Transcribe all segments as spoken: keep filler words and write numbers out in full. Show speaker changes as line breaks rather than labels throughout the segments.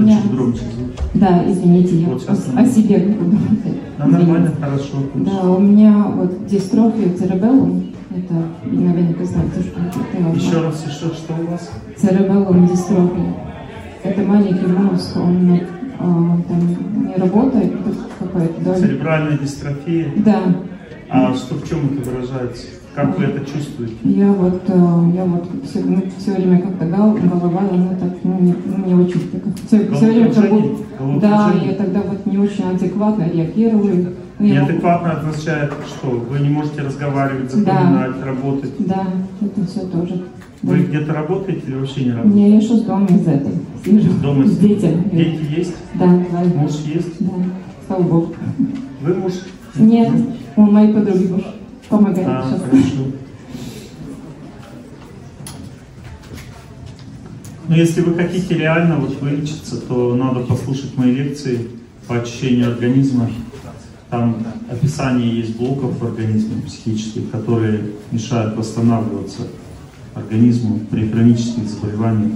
меня...
чуть громче звук.
Да, извините, я
вот
о, о себе буду.
Да, нормально, хорошо.
Да, у меня вот дистрофия церебеллум. Это, наверняка знаете, что это.
Еще раз, еще что у вас?
Церебеллум дистрофия. Это маленький мозг, он а, там не работает, какая-то доля.
Церебральная дистрофия?
Да.
А что, в чем это выражается? Как вы это чувствуете?
Я вот, я вот все, ну, все время как-то голова, она так, ну, не, ну, не очень, все, все время как будто, да, я тогда вот не очень адекватно реагирую.
Неадекватно означает, что вы не можете разговаривать, запоминать, да. работать?
Да, это все тоже.
Вы
да.
где-то работаете или вообще не работаете?
Не, я еще с дома из этого сижу.
Дома
с детьми.
Дети есть?
Да.
Муж есть?
Да, слава Богу.
Вы муж?
Нет, у моей подруги муж помогает
а,
сейчас.
Хорошо. Но если вы хотите реально вот вылечиться, то надо послушать мои лекции по очищению организма. Там описание есть блоков в организме психических, которые мешают восстанавливаться организму при хронических заболеваниях.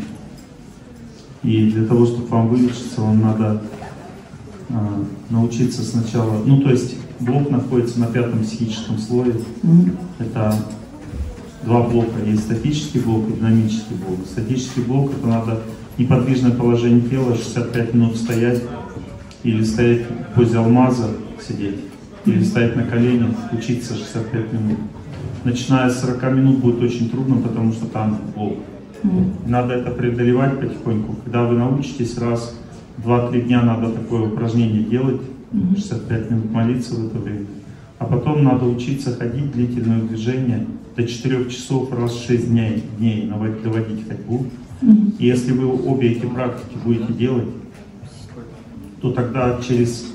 И для того, чтобы вам вылечиться, вам надо а, научиться сначала... Ну, то есть блок находится на пятом психическом слое. Mm-hmm. Это два блока. Есть статический блок и динамический блок. Статический блок — это надо неподвижное положение тела, шестьдесят пять минут стоять, или стоять в позе алмаза, сидеть, или стоять на коленях, учиться шестьдесят пять минут. Начиная с сорока минут будет очень трудно, потому что там блок. Mm-hmm. Надо это преодолевать потихоньку. Когда вы научитесь, раз, два-три дня надо такое упражнение делать, mm-hmm. шестьдесят пять минут молиться в это время. А потом надо учиться ходить, длительное движение, до четырёх часов раз в шесть дней, дней доводить ходьбу. Mm-hmm. И если вы обе эти практики будете делать, то тогда через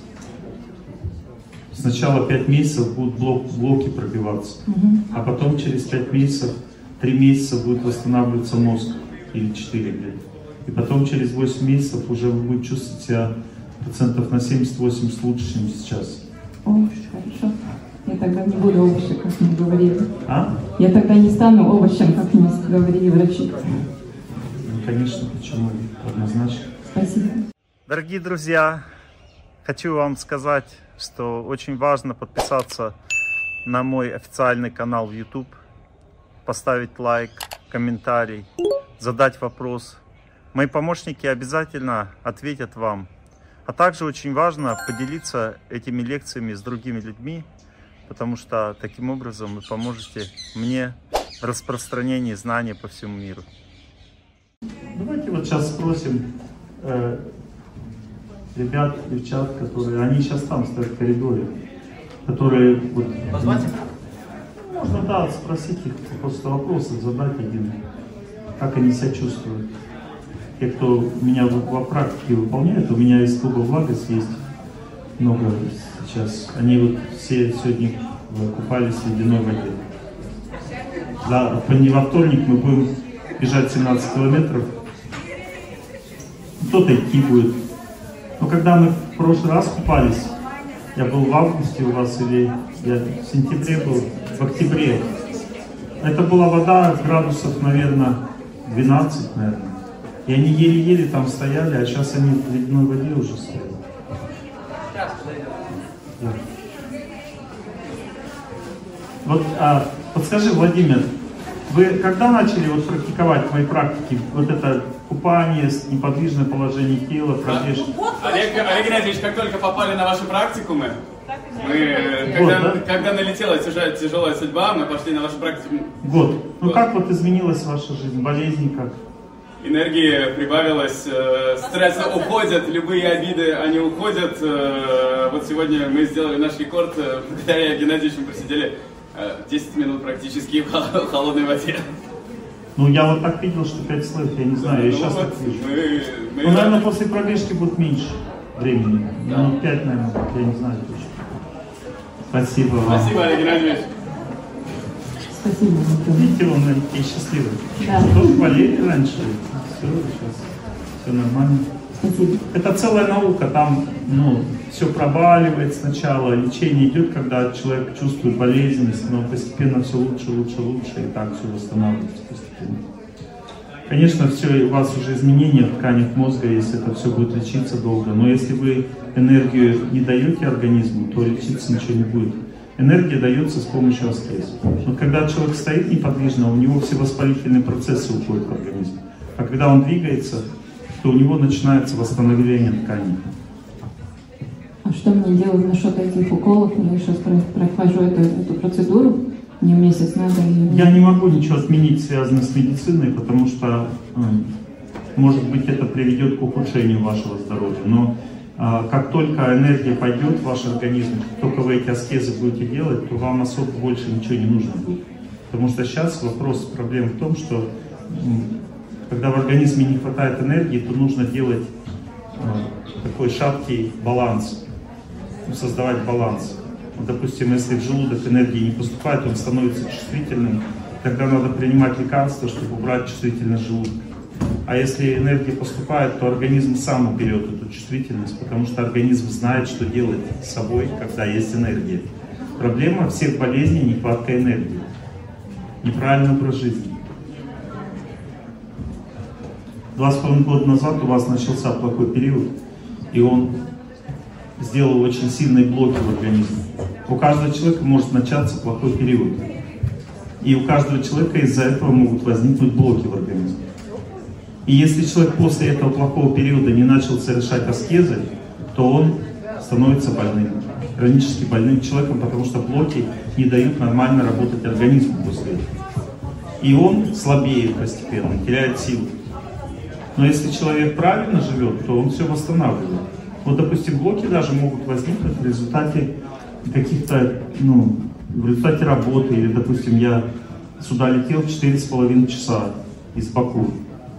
сначала пять месяцев будут блок, блоки пробиваться, uh-huh. а потом через пять месяцев, три месяца будет восстанавливаться мозг, или четыре лет. И потом через восемь месяцев уже вы будете чувствовать себя процентов на семьдесят-восемьдесят лучше, чем сейчас.
О, хорошо. Я тогда не буду овощем, как мне говорили.
А?
Я тогда не стану овощем, как мне говорили врачи.
Ну, конечно, почему? Однозначно.
Спасибо.
Дорогие друзья, хочу вам сказать, что очень важно подписаться на мой официальный канал в YouTube, поставить лайк, комментарий, задать вопрос. Мои помощники обязательно ответят вам. А также очень важно поделиться этими лекциями с другими людьми, потому что таким образом вы поможете мне в распространении знаний по всему миру. Давайте вот сейчас спросим э, ребят, девчат, которые, они сейчас там стоят в коридоре, которые... Вот,
позвать их?
Можно, да, спросить их, просто вопросов задать один, как они себя чувствуют. Те, кто меня во практике выполняет, у меня из клуба «Благость» есть много сейчас. Они вот все сегодня купались в ледяной воде. Да, не во вторник мы будем бежать семнадцать километров. Кто-то идти будет. Но когда мы в прошлый раз купались, я был в августе у вас, или я в сентябре был, в октябре. Это была вода градусов, наверное, двенадцать, наверное. И они еле-еле там стояли, а сейчас они в ледяной воде уже стоят. Да. Вот, а, подскажи, Владимир, вы когда начали вот практиковать мои практики, вот это купание, неподвижное положение тела, пробежки?
Олег, Олег Геннадьевич, как только попали на ваши практикумы, мы, когда, вот, да? когда налетела тяжелая, тяжелая судьба, мы пошли на вашу практику.
Год. Ну вот. Как вот изменилась ваша жизнь, болезни как?
Энергии прибавилось, э, стрессы уходят, любые обиды, они уходят. Э, вот сегодня мы сделали наш рекорд, э, благодаря Геннадьевичу просидели э, десять минут практически в холодной воде.
Ну я вот так видел, что пять слоев, я не знаю, ну, я ну, сейчас вот так вижу. Мы, мы ну, наверное, после пробежки будет меньше времени. Да. Ну, пять, наверное, я не знаю точно. Спасибо вам.
Спасибо, Олег Геннадьевич.
Спасибо.
Видите, он такие счастливый.
Да.
Тоже болели раньше. Все, сейчас все нормально.
Спасибо.
Это целая наука, там ну, все пробаливает сначала, лечение идет, когда человек чувствует болезненность, но постепенно все лучше, лучше, лучше, и так все восстанавливается постепенно. Конечно, все, у вас уже изменения в тканях мозга, если это все будет лечиться долго. Но если вы энергию не даете организму, то лечиться ничего не будет. Энергия дается с помощью аскезы. Но когда человек стоит неподвижно, у него все воспалительные процессы уходят в организм. А когда он двигается, то у него начинается восстановление тканей.
А что мне делать насчет этих уколов? Я сейчас прохожу эту, эту процедуру. Мне месяц надо. И...
Я не могу ничего отменить, связанное с медициной, потому что, может быть, это приведет к ухудшению вашего здоровья. Но как только энергия пойдет в ваш организм, как только вы эти аскезы будете делать, то вам особо больше ничего не нужно будет. Потому что сейчас вопрос, проблема в том, что когда в организме не хватает энергии, то нужно делать такой шаткий баланс, создавать баланс. Допустим, если в желудок энергии не поступает, он становится чувствительным, тогда надо принимать лекарства, чтобы убрать чувствительность желудка. А если энергия поступает, то организм сам уберет эту чувствительность, потому что организм знает, что делать с собой, когда есть энергия. Проблема всех болезней — нехватка энергии, неправильный образ жизни. Два с половиной года назад у вас начался плохой период, и он сделал очень сильные блоки в организме. У каждого человека может начаться плохой период. И у каждого человека из-за этого могут возникнуть блоки в организме. И если человек после этого плохого периода не начал совершать аскезы, то он становится больным, хронически больным человеком, потому что блоки не дают нормально работать организму после этого. И он слабеет постепенно, теряет силу. Но если человек правильно живет, то он все восстанавливает. Вот, допустим, блоки даже могут возникнуть в результате каких-то, ну, в результате работы, или, допустим, я сюда летел четыре с половиной часа из Баку,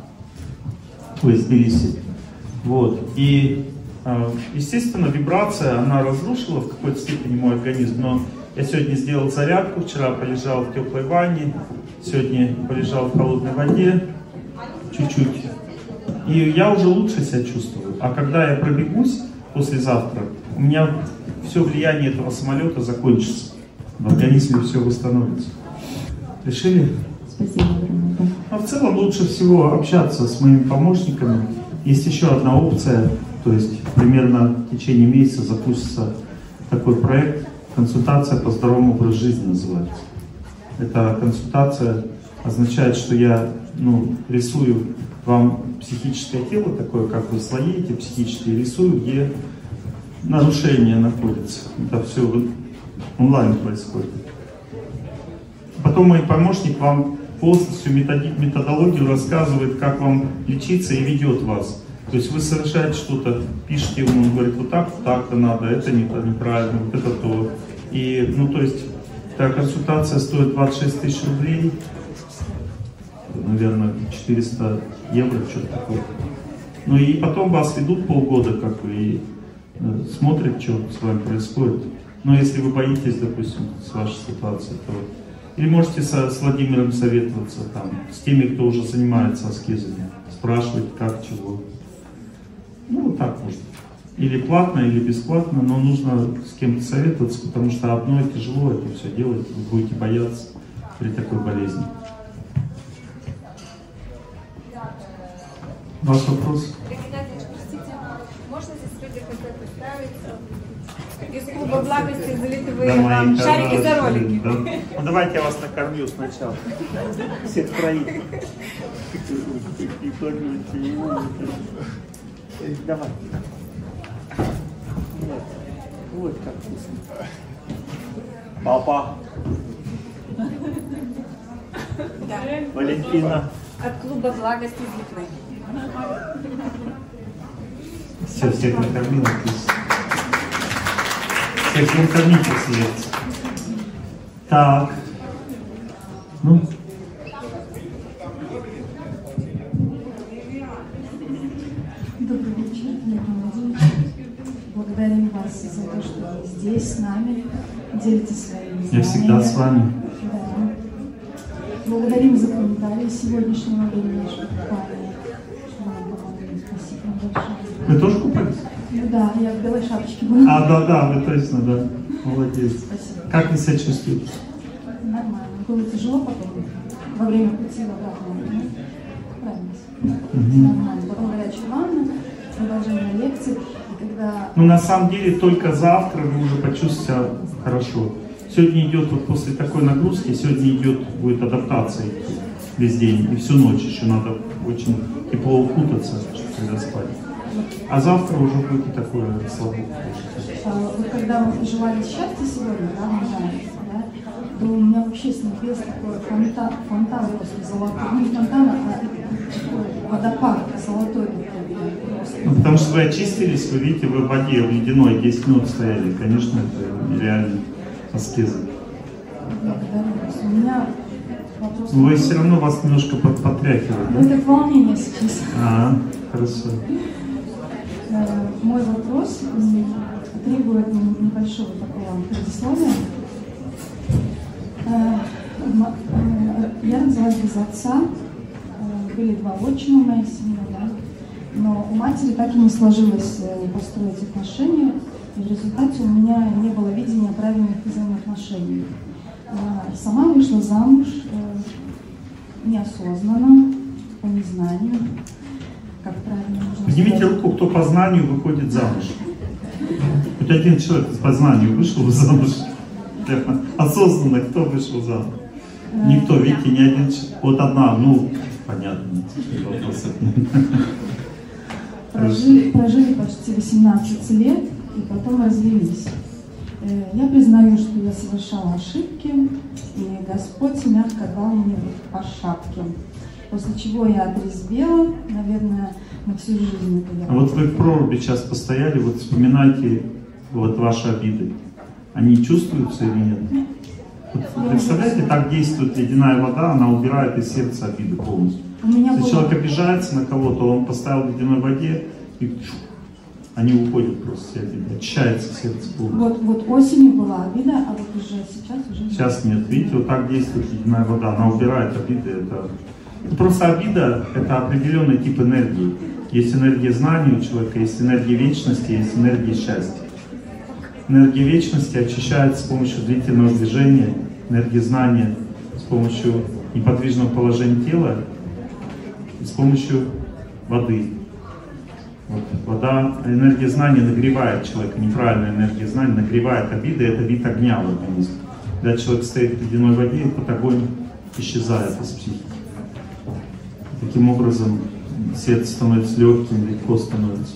то есть Тбилиси. Вот. И, естественно, вибрация, она разрушила в какой-то степени мой организм, но я сегодня сделал зарядку, вчера полежал в теплой ванне, сегодня полежал в холодной воде, чуть-чуть. И я уже лучше себя чувствую. А когда я пробегусь послезавтра, у меня все влияние этого самолета закончится. В организме все восстановится. Решили?
Спасибо огромное.
А в целом лучше всего общаться с моими помощниками. Есть еще одна опция, то есть примерно в течение месяца запустится такой проект. Консультация по здоровому образу жизни называется. Эта консультация означает, что я ну, рисую вам психическое тело, такое как вы слои эти психические, рисую, где нарушения находятся. Это все онлайн происходит. Потом мой помощник вам полностью методологию рассказывает, как вам лечиться, и ведет вас. То есть вы совершаете что-то, пишете ему, он говорит, вот так, вот так-то надо, это неправильно, вот это то. И, ну, то есть, эта консультация стоит двадцать шесть тысяч рублей, наверное, четыреста евро, что-то такое. Ну и потом вас ведут полгода, как бы, и э, смотрят, что с вами происходит. Но если вы боитесь, допустим, с вашей ситуацией, то... Или можете со, с Владимиром советоваться, там, с теми, кто уже занимается аскезами, спрашивать, как, чего. Ну, вот так можно. Или платно, или бесплатно, но нужно с кем-то советоваться, потому что одно и тяжело это все делать, вы будете бояться при такой болезни. Ваш вопрос?
Можно здесь люди хотят представиться? Из клуба благости залитывые
Да,
вам шарики за ролики.
Да. Ну, давайте я вас накормлю сначала. Всех троих. Давай. Вот. Вот как вкусно. Папа.
Да.
Валентина.
От клуба благости из Литвы.
Все, всех накормила. Всех накормите съесть. Так. Ну.
Добрый вечер, Леонид Владимирович. Благодарим вас за то, что вы здесь с нами, делитесь своими знаниями.
Я всегда с вами.
Да. Благодарим за комментарии сегодняшнего времени, что купали, что нам помогли. Спасибо вам большое.
Вы тоже купались?
Ну да, я в белой шапочке была.
А, да, да, вы точно, да. Молодец.
Спасибо.
Как вы себя чувствуете?
Нормально. Было тяжело потом, во время пути в обратном. Правильно. Нормально. Потом горячая ванна, продолжение лекций. И когда...
Ну, на самом деле, только завтра вы уже почувствуете себя хорошо. Сегодня идет, вот после такой нагрузки, сегодня идет, будет адаптация весь день. И всю ночь еще надо очень тепло укутаться, когда спать. А завтра уже будет и такое расслабление.
Вот когда вы пожелали счастья сегодня, да, да, то у меня вообще с небес такой фонтан, фонтан просто золотой. Ну, не фонтан, а такой водопад золотой.
Ну, потому что вы очистились, вы видите, вы в воде, в ледяной, десять минут стояли. Конечно, это нереально аскеза.
Благодарю вас. У меня вопрос...
Но вы все равно вас немножко потряхивает,
да? Это волнение сейчас.
А, хорошо.
Мой вопрос требует небольшого такого предисловия. Я родилась без отца, были два отчима в моей семье, да? Но у матери так и не сложилось построить отношения, и в результате у меня не было видения правильных взаимоотношений. Сама вышла замуж неосознанно, по незнанию. Как правильно нужно
Поднимите
сказать.
руку, кто по знанию выходит замуж. Хоть один человек по знанию вышел замуж. Осознанно кто вышел замуж? Никто, видите, ни один человек. Вот одна, ну, понятно.
Прожили, прожили почти восемнадцать лет и потом развелись. Я признаю, что я совершала ошибки, и Господь мягко дал мне по шапке. После чего я отрезвела, наверное, на всю жизнь это я.
А вот вы в проруби сейчас постояли, вот вспоминайте вот ваши обиды. Они чувствуются или нет? Вот, представляете, так действует ледяная вода, она убирает из сердца обиды полностью. Если
было...
человек обижается на кого-то, он поставил в ледяной воде, и чух, они уходят просто все обиды, очищается сердце полностью.
Вот, вот осенью была обида, а вот уже сейчас уже нет.
Сейчас нет. Видите, вот так действует ледяная вода, она убирает обиды. Это... Просто обида — это определенный тип энергии. Есть энергия знаний у человека, есть энергия вечности, есть энергия счастья. Энергия вечности очищается с помощью длительного движения, энергия знания с помощью неподвижного положения тела и с помощью воды. Вот. Вода, энергия знания нагревает человека, неправильная энергия знания нагревает обиды, это вид огня в организме. Когда человек стоит в ледяной воде, этот огонь исчезает из психики. Таким образом, сердце становится легким, легко становится.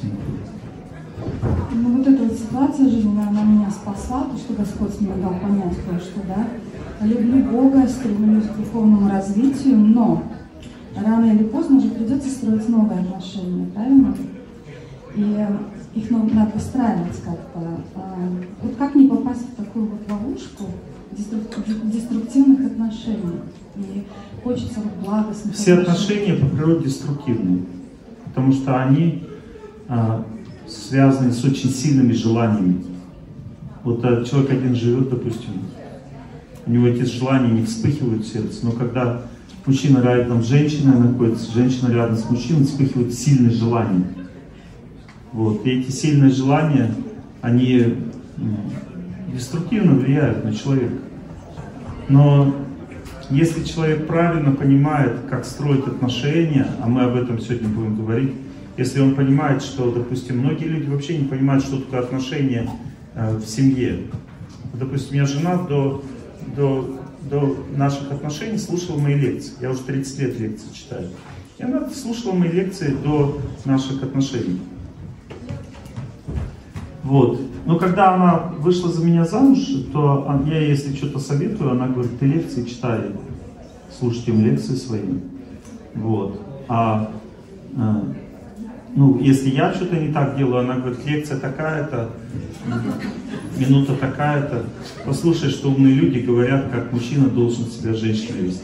Ну вот эта вот ситуация жизненная, она меня спасла, то, что Господь мне дал понять кое-что, да. Люблю Бога, стремлюсь к духовному развитию, но рано или поздно же придется строить новые отношения, правильно? И их надо выстраивать как-то. Вот как не попасть в такую вот ловушку деструктивных отношений? И хочется вот благостных.
Все отношения по природе деструктивны, потому что они а, связаны с очень сильными желаниями. Вот а, человек один живет, допустим, у него эти желания не вспыхивают в сердце, но когда мужчина рядом с женщиной находится, женщина рядом с мужчиной, вспыхивают сильные желания. Вот. И эти сильные желания, они деструктивно влияют на человека. Но если человек правильно понимает, как строить отношения, а мы об этом сегодня будем говорить, если он понимает, что, допустим, многие люди вообще не понимают, что такое отношения э, в семье. Допустим, я жена до, до, до наших отношений слушала мои лекции. Я уже тридцать лет лекции читаю. И она слушала мои лекции до наших отношений. Вот. Но когда она вышла за меня замуж, то я ей, если что-то советую, она говорит: ты лекции читай, слушайте им лекции свои. Вот. А, а ну, если я что-то не так делаю, она говорит: лекция такая-то, минута такая-то. Послушай, что умные люди говорят, как мужчина должен себя женщиной вести.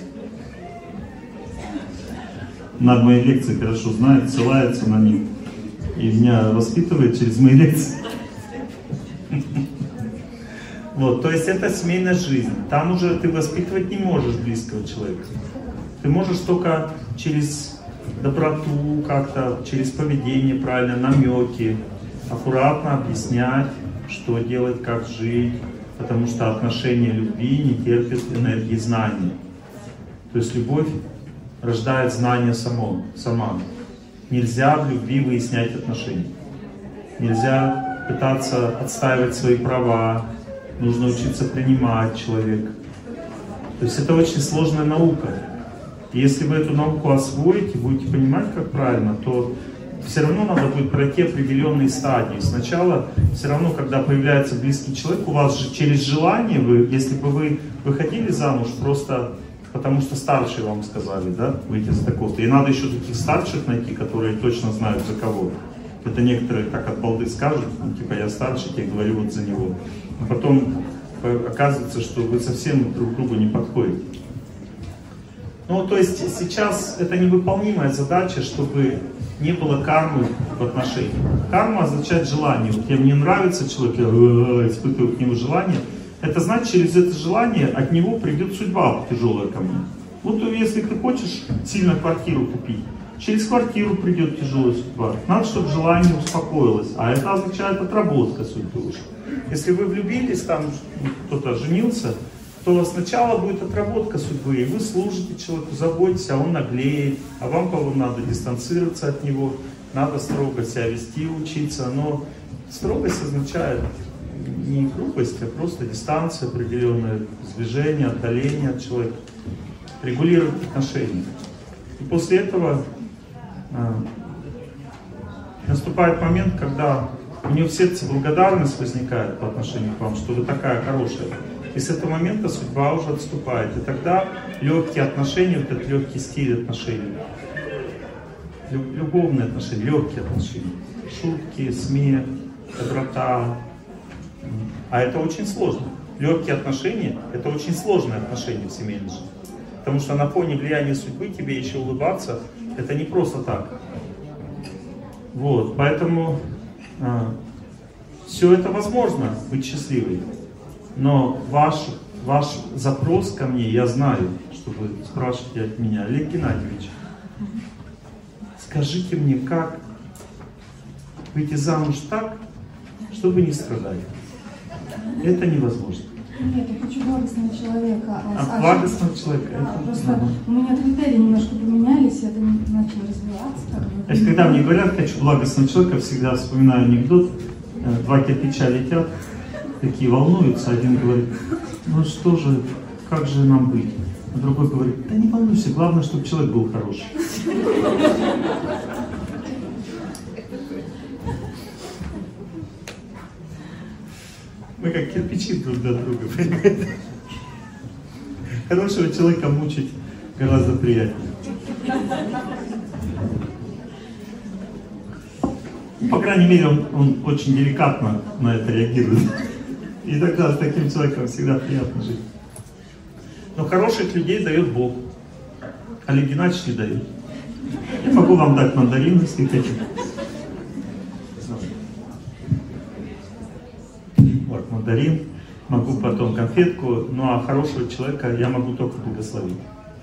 Она мои лекции хорошо знает, ссылается на них. И меня воспитывает через мои лекции. Вот, то есть это семейная жизнь. Там уже ты воспитывать не можешь близкого человека. Ты можешь только через доброту как-то, через поведение правильно, намеки, аккуратно объяснять, что делать, как жить, потому что отношения любви не терпят энергии знания. То есть любовь рождает знание само, сама. Нельзя в любви выяснять отношения. Нельзя пытаться отстаивать свои права. Нужно учиться принимать человека. То есть это очень сложная наука. И если вы эту науку освоите, будете понимать, как правильно, то все равно надо будет пройти определенные стадии. Сначала, все равно, когда появляется близкий человек, у вас же через желание, вы, если бы вы выходили замуж просто потому, что старшие вам сказали, да, выйти за такого-то. И надо еще таких старших найти, которые точно знают за кого. Это некоторые так от балды скажут, ну, типа я старше, я говорю вот за него. А потом оказывается, что вы совсем друг другу не подходите. Ну, то есть сейчас это невыполнимая задача, чтобы не было кармы в отношениях. Карма означает желание. Вот мне нравится человек, я испытываю к нему желание. Это значит, через это желание от него придет судьба тяжелая ко мне. Вот если ты хочешь сильно квартиру купить, через квартиру придет тяжелая судьба. Надо, чтобы желание успокоилось. А это означает отработка судьбы уже. Если вы влюбились, там кто-то женился, то сначала будет отработка судьбы, и вы служите человеку, заботитесь, а он наглеет, а вам, по-моему, надо дистанцироваться от него, надо строго себя вести, учиться. Но строгость означает не грубость, а просто дистанция определенная, сближение, отдаление от человека, регулировать отношения. И после этого а, наступает момент, когда у него в сердце благодарность возникает по отношению к вам, что вы такая хорошая. И с этого момента судьба уже отступает. И тогда легкие отношения, вот этот легкий стиль отношений, любовные отношения, легкие отношения, шутки, смех, доброта. А это очень сложно. Легкие отношения — это очень сложные отношения в семейной жизни. Потому что на фоне влияния судьбы тебе еще улыбаться — это не просто так. Вот, поэтому а, все это возможно, быть счастливой. Но ваш, ваш запрос ко мне, я знаю, что вы спрашиваете от меня. Олег Геннадьевич, скажите мне, как выйти замуж так, чтобы не страдать? Это невозможно.
Нет, я хочу благостного человека.
А, а благостного человека?
Да,
это
просто
нормально.
у меня критерии немножко поменялись, это начало развиваться. Как бы.
То есть, когда мне говорят, хочу благостного человека, всегда вспоминаю анекдот. Два кирпича летят, такие волнуются. Один говорит, ну что же, как же нам быть? А другой говорит, да не волнуйся, главное, чтобы человек был хороший. Мы как кирпичи друг для друга, понимаете? Хорошего человека мучить гораздо приятнее. Ну, по крайней мере, он, он очень деликатно на это реагирует. И тогда с таким человеком всегда приятно жить. Но хороших людей дает Бог. Олег Геннадьевич не дает. Я могу вам дать мандарин, если хотите. Вот, мандарин. Могу потом конфетку. Ну а хорошего человека я могу только благословить.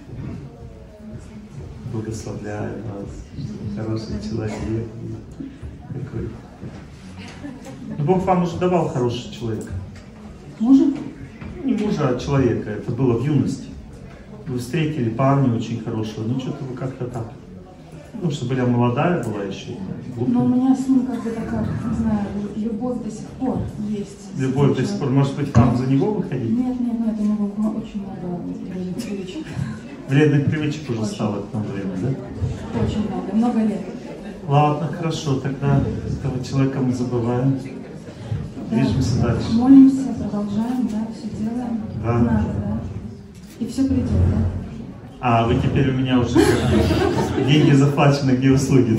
Благословляю вас. Хороший человек. Такой. Но Бог вам уже давал хорошего человека.
Мужа?
Не мужа, а человека. Это было в юности. Вы встретили парня очень хорошего, ну что-то вы как-то так. Ну, чтобы я молодая была еще.
Но у меня с ним как бы такая, не знаю, любовь до сих пор есть.
Любовь до сих пор. Может быть, вам за него выходить?
Нет, нет, нет, у него очень много вредных привычек.
Вредных привычек уже стало к тому времени, да?
Очень много, много лет.
Ладно, хорошо, тогда этого человека мы забываем.
Да.
Движемся дальше.
Молимся, продолжаем, да, все делаем.
Да.
Надо, да. И все придет, да.
А, вы теперь у меня уже деньги заплачены, где услуги.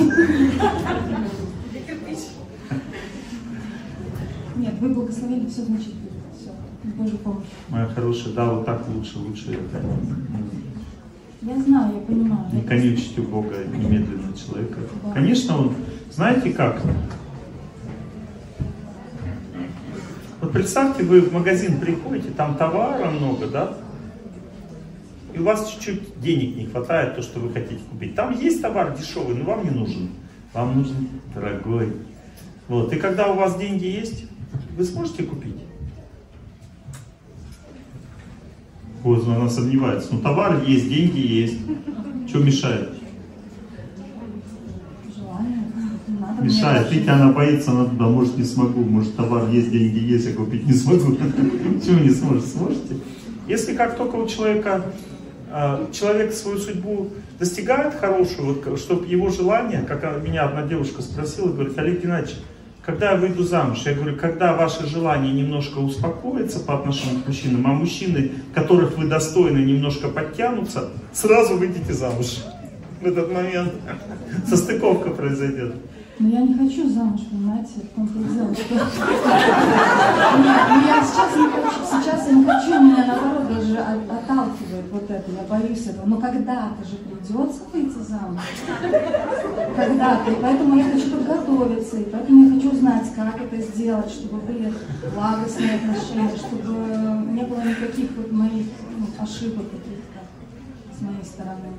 Нет, вы благословили, все значит, все, Божья помощь.
Моя хорошая, да, вот так лучше, лучше.
Я знаю, я понимаю.
Не конючить у Бога немедленно человека. Конечно, он, знаете как? Вот представьте, вы в магазин приходите, там товара много, да? И у вас чуть-чуть денег не хватает, то, что вы хотите купить. Там есть товар дешевый, но вам не нужен. Вам нужен дорогой. Вот. И когда у вас деньги есть, вы сможете купить? Поздно, она сомневается. Ну, товар есть, деньги есть. Что мешает? мешает. Видите, она боится, она туда, может, не смогу, может, товар есть, деньги есть, а купить не смогу. Почему не сможете? Сможете? Если как только у человека, человек свою судьбу достигает хорошую, вот, чтобы его желание, как меня одна девушка спросила, говорит: Олег Геннадьевич, когда я выйду замуж? Я говорю: когда ваше желание немножко успокоится по отношению к мужчинам, а мужчины, которых вы достойны, немножко подтянутся, сразу выйдите замуж. В этот момент состыковка произойдет.
Но я не хочу замуж, понимаете, в том-то и дело, что... Ну, я сейчас не хочу, сейчас я не хочу, меня наоборот даже отталкивает вот это, я боюсь этого. Но когда-то же придется выйти замуж. Когда-то. И поэтому я хочу подготовиться, и поэтому я хочу узнать, как это сделать, чтобы были благостные отношения, чтобы не было никаких вот моих ну, ошибок каких-то с моей стороны.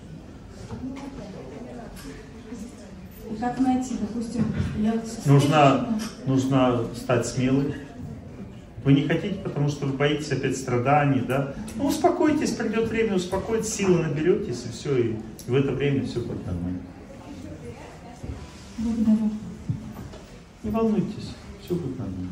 И как найти, допустим, я...
Нужно, нужно стать смелой. Вы не хотите, потому что вы боитесь опять страданий, да? Ну, успокойтесь, придет время, успокойтесь, силы наберетесь, и все, и в это время все будет нормально.
Благодарю.
Не волнуйтесь, все будет нормально.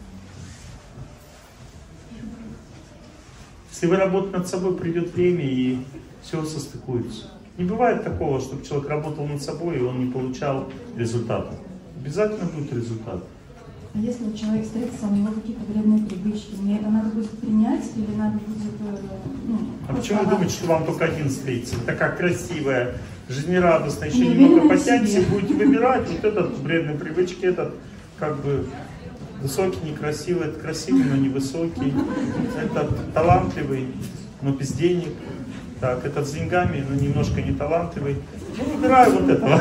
Если вы работаете над собой, придет время, и все состыкуется. Не бывает такого, чтобы человек работал над собой, и он не получал результата. Обязательно будет результат.
А если человек встретится, у него какие-то вредные привычки, мне это надо будет принять или надо будет... Ну,
а почему вы думаете, что вам только один встретится? Такая красивая, жизнерадостная, еще
не
немного потянете, будете выбирать вот этот вредные привычки, этот как бы высокий, некрасивый, этот красивый, но невысокий, этот талантливый, но без денег. Так, этот с деньгами, но немножко не талантливый. Ну, выбираю вот этого.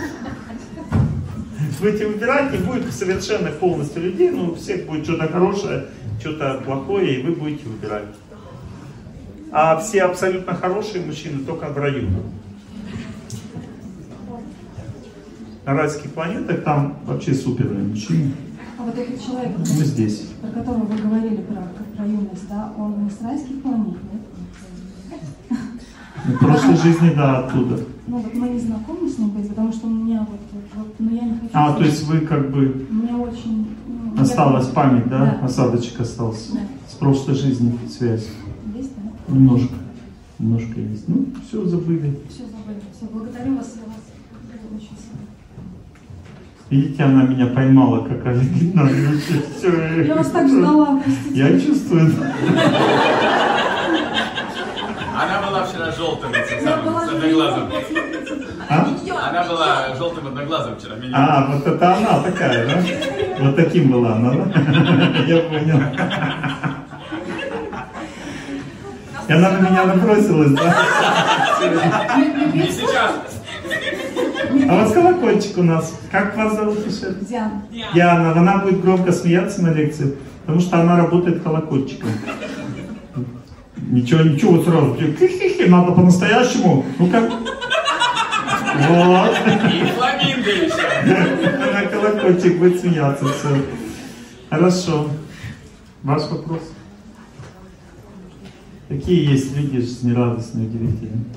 Будете выбирать, не будет совершенных полностью людей, но у всех будет что-то хорошее, что-то плохое, и вы будете выбирать. А все абсолютно хорошие мужчины только в раю. На райских планетах там вообще суперные мужчины.
А вот этот человек,
мы здесь.
Про которого вы говорили, про, про юность, да, он не с райских планет, нет?
В прошлой жизни, да, оттуда.
Ну вот мы не знакомы с ним были, потому что у меня вот, вот, вот ну я не хочу...
А, то есть вы как бы...
Мне очень... Ну,
осталась
я...
память, да?
Да?
Осадочек остался.
Да.
С прошлой жизни связь.
Есть, да?
Немножко. Немножко есть. Ну, все забыли.
Все забыли. Все, благодарю вас, я вас очень сильно.
Видите, она меня поймала, какая длинная.
Я вас так ждала, простите.
Я чувствую.
Она была вчера желтым, с одноглазым.
А?
Она была желтым одноглазым вчера. Меня...
А, вот это она такая, да? Вот таким была она, да? Я понял. И она на меня набросилась, да?
Не сейчас.
А вот колокольчик у нас. Как вас зовут еще?
Диана.
Диана. Она будет громко смеяться на лекции, потому что она работает колокольчиком. Ничего, ничего, вот сразу. Хи-хи-хи, надо по-настоящему. Ну как? Вот.
И фламинго еще.
На колокольчик будет смеяться, все. Хорошо. Ваш вопрос? Какие есть люди жизнерадостные, удивительные?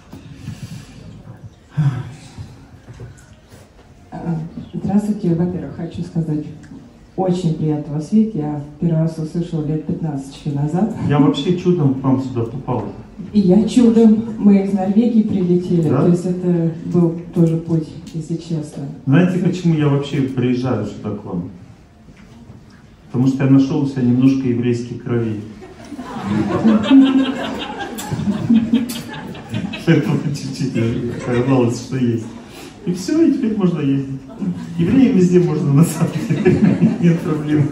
Здравствуйте. Во-первых, хочу сказать, очень приятно вас видеть. Я первый раз услышала лет пятнадцать назад.
Я вообще чудом к вам сюда попал.
И я чудом. Мы из Норвегии прилетели.
Да?
То есть это был тоже путь, если честно.
Знаете, почему я вообще приезжаю сюда к вам? Потому что я нашел у себя немножко еврейских кровей. Поэтому чуть-чуть оказалось, что есть. И все, и теперь можно ездить. Евреям везде можно, на самом деле. Нет проблем.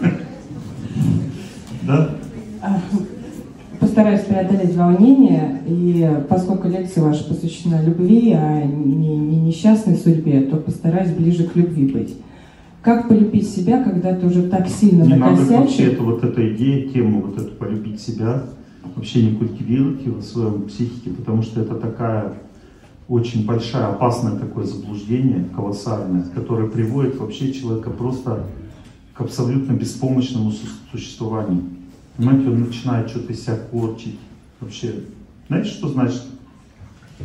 Да?
Постараюсь преодолеть волнение, и поскольку лекция ваша посвящена любви, а не, не несчастной судьбе, то постараюсь ближе к любви быть. Как полюбить себя, когда ты уже так сильно
не
накосячил?
надо вообще эту, вот эту идею, тему, вот эту полюбить себя, вообще не культивируйте в своем психике, потому что это такая очень большая, опасное такое заблуждение, колоссальное, которое приводит вообще человека просто к абсолютно беспомощному существованию. Понимаете, он начинает что-то из себя корчить. Вообще, знаете, что значит?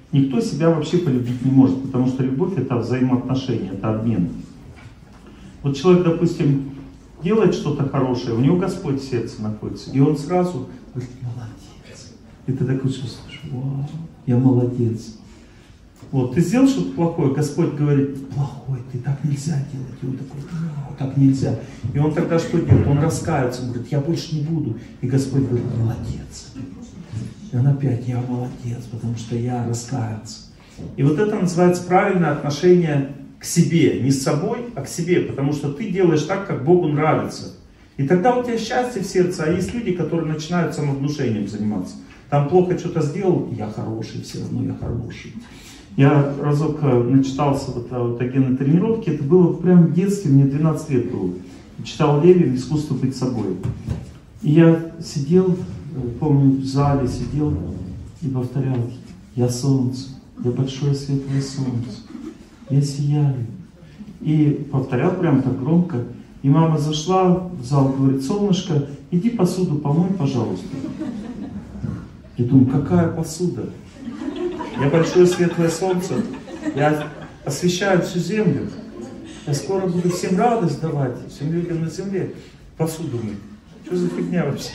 Никто себя вообще полюбить не может, потому что любовь — это взаимоотношения, это обмен. Вот человек, допустим, делает что-то хорошее, у него Господь в сердце находится, и он сразу говорит: молодец. И ты такой чувствуешь: вау, я молодец. Вот, ты сделал что-то плохое, Господь говорит: плохое, ты так нельзя делать. И он такой: так нельзя. И он тогда что делает? Он раскается, он говорит: я больше не буду. И Господь говорит: молодец. И он опять: я молодец, потому что я раскаялся. И вот это называется правильное отношение к себе. Не с собой, а к себе. Потому что ты делаешь так, как Богу нравится. И тогда у тебя счастье в сердце. А есть люди, которые начинают самовнушением заниматься. Там плохо что-то сделал: я хороший, все равно я хороший. Я разок начитался вот о аутогенной тренировке. Это было прямо в детстве, мне двенадцать лет было. Читал Левин «Искусство быть собой». И я сидел, помню, в зале сидел и повторял: я солнце, я большое светлое солнце, я сияю. И повторял прям так громко. И мама зашла в зал, говорит: солнышко, иди посуду помой, пожалуйста. Я думаю: какая посуда? Я большое светлое солнце, я освещаю всю землю. Я скоро буду всем радость давать, всем людям на земле. Посуду мыть. Что за фигня вообще?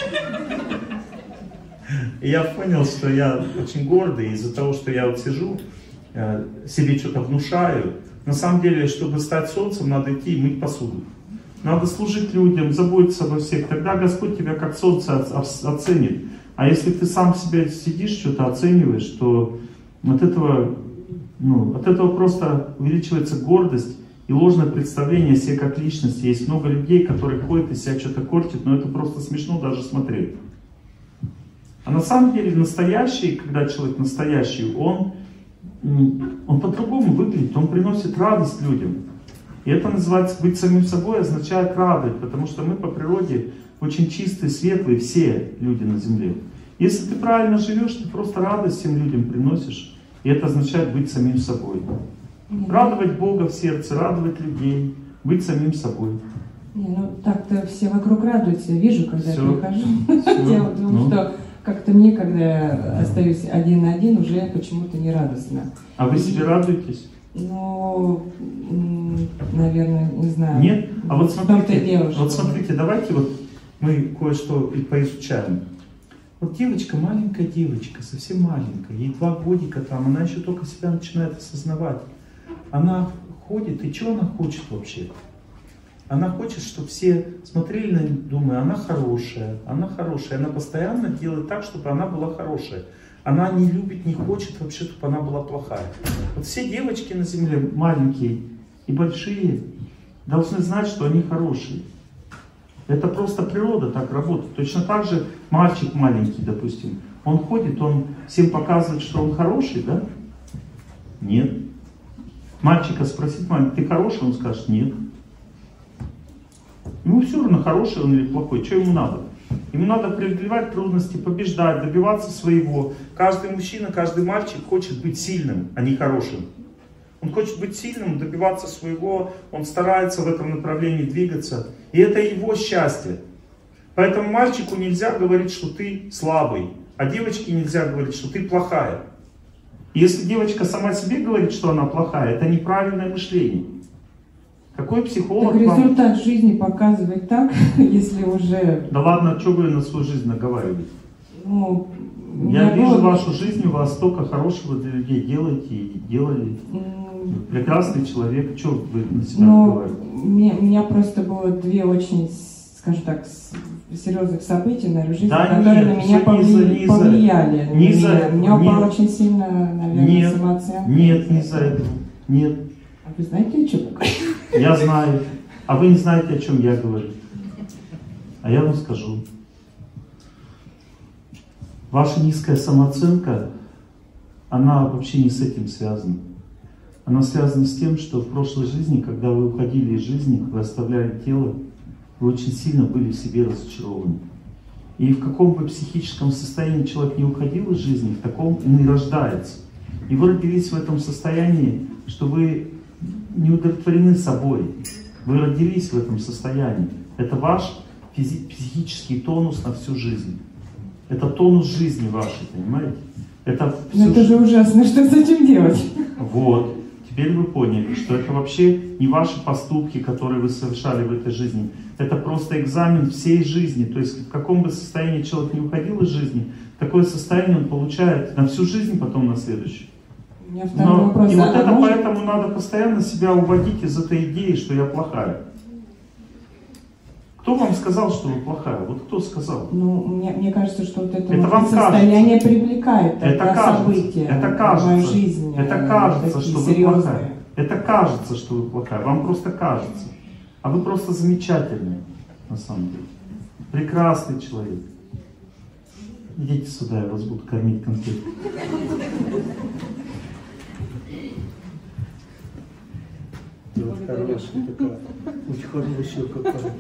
И я понял, что я очень гордый из-за того, что я вот сижу, себе что-то внушаю. На самом деле, чтобы стать солнцем, надо идти и мыть посуду. Надо служить людям, заботиться обо всех. Тогда Господь тебя как солнце оценит. А если ты сам себя сидишь, что-то оцениваешь, то от этого, ну, от этого просто увеличивается гордость и ложное представление о себе как личности. Есть много людей, которые ходят и себя что-то кортят, но это просто смешно даже смотреть. А на самом деле настоящий, когда человек настоящий, он, он по-другому выглядит, он приносит радость людям. И это называется быть самим собой, означает радость, потому что мы по природе очень чистые, светлые, все люди на земле. Если ты правильно живешь, ты просто радость всем людям приносишь. И это означает быть самим собой. Радовать Бога в сердце, радовать людей, быть самим собой.
Не, ну так-то все вокруг радуются. Я вижу, когда
все,
я прихожу. Я вот думаю,
ну.
что как-то мне, когда я остаюсь один на один, уже почему-то не радостно.
А вы себе радуетесь?
Ну, наверное, не знаю.
Нет? А вот смотрите,
дело,
вот смотрите, давайте вот мы кое-что и поизучаем. Вот девочка, маленькая девочка, совсем маленькая, ей два годика там, она еще только себя начинает осознавать. Она ходит, и что она хочет вообще? Она хочет, чтобы все смотрели на нее, думая: она хорошая, она хорошая. Она постоянно делает так, чтобы она была хорошая. Она не любит, не хочет вообще, чтобы она была плохая. Вот все девочки на земле, маленькие и большие, должны знать, что они хорошие. Это просто природа так работает. Точно так же мальчик маленький, допустим, он ходит, он всем показывает, что он хороший, да? Нет. Мальчика спросить: мальчик, ты хороший? Он скажет: нет. Ему все равно, хороший он или плохой, что ему надо? Ему надо преодолевать трудности, побеждать, добиваться своего. Каждый мужчина, каждый мальчик хочет быть сильным, а не хорошим. Он хочет быть сильным, добиваться своего, он старается в этом направлении двигаться. И это его счастье. Поэтому мальчику нельзя говорить, что ты слабый, а девочке нельзя говорить, что ты плохая. И если девочка сама себе говорит, что она плохая, это неправильное мышление. Какой психолог
Так результат
вам...
жизни показывает так, если уже...
Да ладно, что вы на свою жизнь наговариваете?
Ну,
я вижу
было...
вашу жизнь, у вас столько хорошего для людей делаете и делали. Mm. Прекрасный человек, что вы на себя наговариваете?
У меня просто было две очень, скажем так, серьезных событий на жизни,
да
которые
нет,
на меня повли...
не за, не
повлияли.
За, не за,
у меня упала
нет,
очень сильно, наверное,
нет,
самооценка.
Нет, не за это. Нет.
А вы знаете, о чем такое?
Я знаю. А вы не знаете, о чем я говорю. А я вам скажу. Ваша низкая самооценка, она вообще не с этим связана. Она связана с тем, что в прошлой жизни, когда вы уходили из жизни, вы оставляли тело, вы очень сильно были в себе разочарованы. И в каком бы психическом состоянии человек не уходил из жизни, в таком он и рождается. И вы родились в этом состоянии, что вы не удовлетворены собой. Вы родились в этом состоянии. Это ваш физи- психический тонус на всю жизнь. Это тонус жизни вашей, понимаете? Это,
Но это же ужасно, что с этим делать?
Вот. Теперь вы поняли, что это вообще не ваши поступки, которые вы совершали в этой жизни. Это просто экзамен всей жизни. То есть в каком бы состоянии человек не уходил из жизни, такое состояние он получает на всю жизнь, потом на следующую.
У меня второй
Но,
вопрос.
и вот
А
это
может-
поэтому надо постоянно себя уводить из этой идеи, что я плохая. Кто вам сказал, что вы плохая? Вот кто сказал?
Ну, мне, мне кажется, что вот это,
Это
вот
вам
состояние привлекает
Это
тогда
кажется,
события
это
в
кажется,
мою жизнь.
это
э,
кажется,
такие
что вы
серьезные.
плохая. Это кажется, что вы плохая. Вам просто кажется. А вы просто замечательный, на самом деле. Прекрасный человек. Идите сюда, я вас буду кормить конфеткой.
Вот хорошая такая, очень хорошая какая.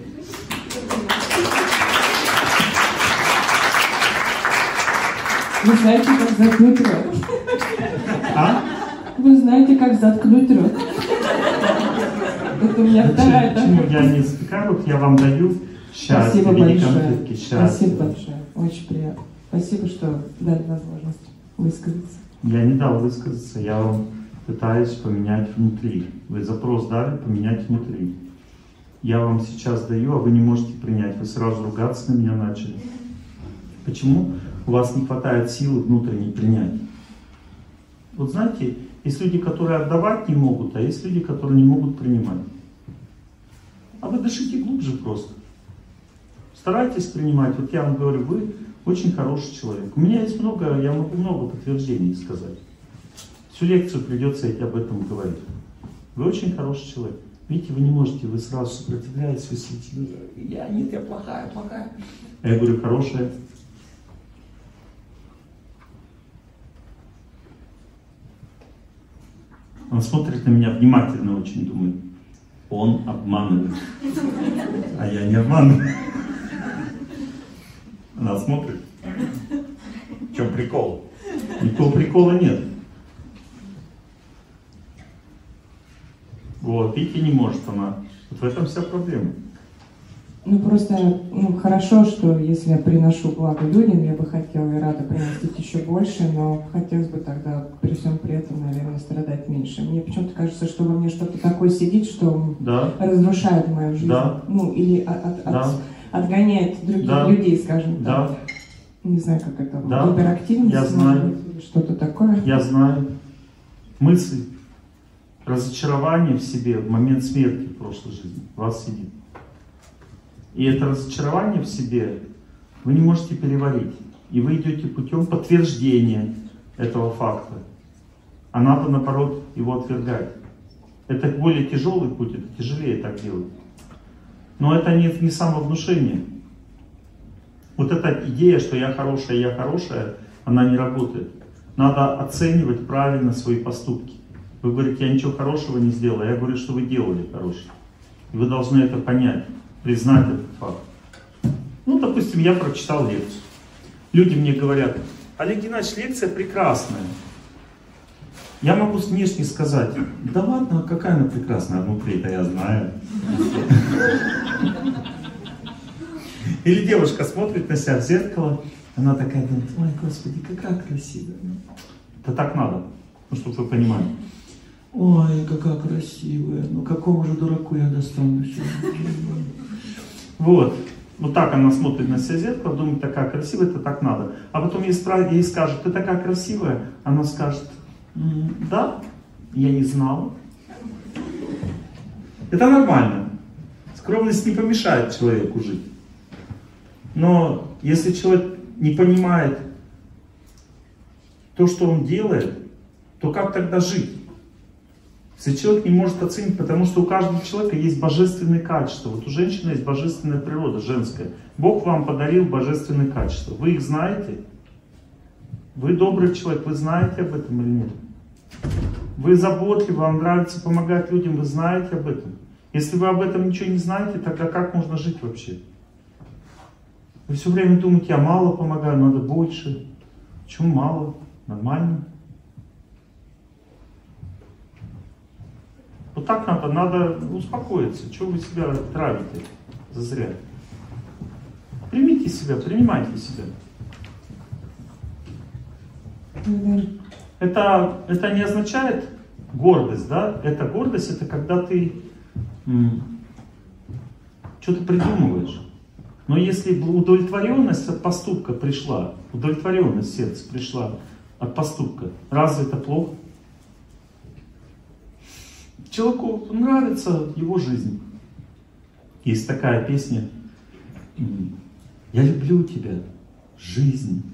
Вы знаете, как заткнуть рот.
А?
Вы знаете, как заткнуть рот. Это у меня вторая.
Почему я не затыкаю? Вот я вам даю счастье,
Спасибо
в виде
большое.
конфетки, счастье.
Спасибо большое. Очень приятно. Спасибо, что дали возможность высказаться.
Я не дал высказаться, я вам пытаюсь поменять внутри. Вы запрос дали поменять внутри. Я вам сейчас даю, а вы не можете принять. Вы сразу ругаться на меня начали. Почему? У вас не хватает силы внутренней принять. Вот знаете, есть люди, которые отдавать не могут, а есть люди, которые не могут принимать. А вы дышите глубже просто. Старайтесь принимать. Вот я вам говорю, вы очень хороший человек. У меня есть много, я могу много подтверждений сказать. Всю лекцию придется об этом говорить. Вы очень хороший человек. Видите, вы не можете, вы сразу сопротивляетесь, вы сидите, я нет, я плохая, плохая. А я говорю, хорошая. Он смотрит на меня внимательно очень, думает, он обманывает, а я не обманываю. Она смотрит, в чем прикол? Никакого прикола нет. Вот, видите, не может она. Вот в этом вся проблема.
Ну просто, ну хорошо, что если я приношу благо людям, я бы хотела и рада приносить еще больше, но хотелось бы тогда при всем при этом, наверное, страдать меньше. Мне почему-то кажется, что во мне что-то такое сидит, что
Да.
разрушает мою жизнь.
Да.
Ну или от, от,
Да.
от, отгоняет других
Да.
людей, скажем
Да.
так. Не знаю, как это.
Да.
Гиперактивность,
Я
может
знаю.
быть, или что-то такое.
Я знаю. Мысль, разочарование в себе в момент смерти в прошлой жизни в вас сидит. И это разочарование в себе вы не можете переварить. И вы идете путем подтверждения этого факта. А надо, наоборот, его отвергать. Это более тяжелый путь, это тяжелее так делать. Но это не, не самовнушение. Вот эта идея, что я хорошая, я хорошая, она не работает. Надо оценивать правильно свои поступки. Вы говорите, я ничего хорошего не сделал, я говорю, что вы делали хорошее. И вы должны это понять, признать этот факт. Ну, допустим, я прочитал лекцию. Люди мне говорят, Олег Геннадьевич, лекция прекрасная. Я могу внешне сказать, да ладно, какая она прекрасная, а внутри-то я знаю. Или девушка смотрит на себя в зеркало, она такая говорит, ой, Господи, какая красивая. Это так надо, ну, чтобы вы понимали. Ой, какая красивая, ну какому же дураку я достанусь. Вот, вот так она смотрит на себя в зеркало, думает, такая красивая, это так надо. А потом ей, спра- ей скажут, ты такая красивая, она скажет, «М, да, я не знала. Это нормально. Скромность не помешает человеку жить. Но если человек не понимает то, что он делает, то как тогда жить? Если человек не может оценить, потому что у каждого человека есть божественные качества. Вот у женщины есть божественная природа, женская. Бог вам подарил божественные качества. Вы их знаете? Вы добрый человек, вы знаете об этом или нет? Вы заботливы, вам нравится помогать людям, вы знаете об этом? Если вы об этом ничего не знаете, тогда как можно жить вообще? Вы все время думаете, я мало помогаю, надо больше. Почему мало? Нормально. Вот так надо, надо успокоиться. Чего вы себя травите зазря? Примите себя, принимайте себя. Это, это не означает гордость, да? Это гордость, это когда ты что-то придумываешь. Но если удовлетворенность от поступка пришла, удовлетворенность сердца пришла от поступка, разве это плохо? Человеку нравится его жизнь. Есть такая песня: «Я люблю тебя, жизнь,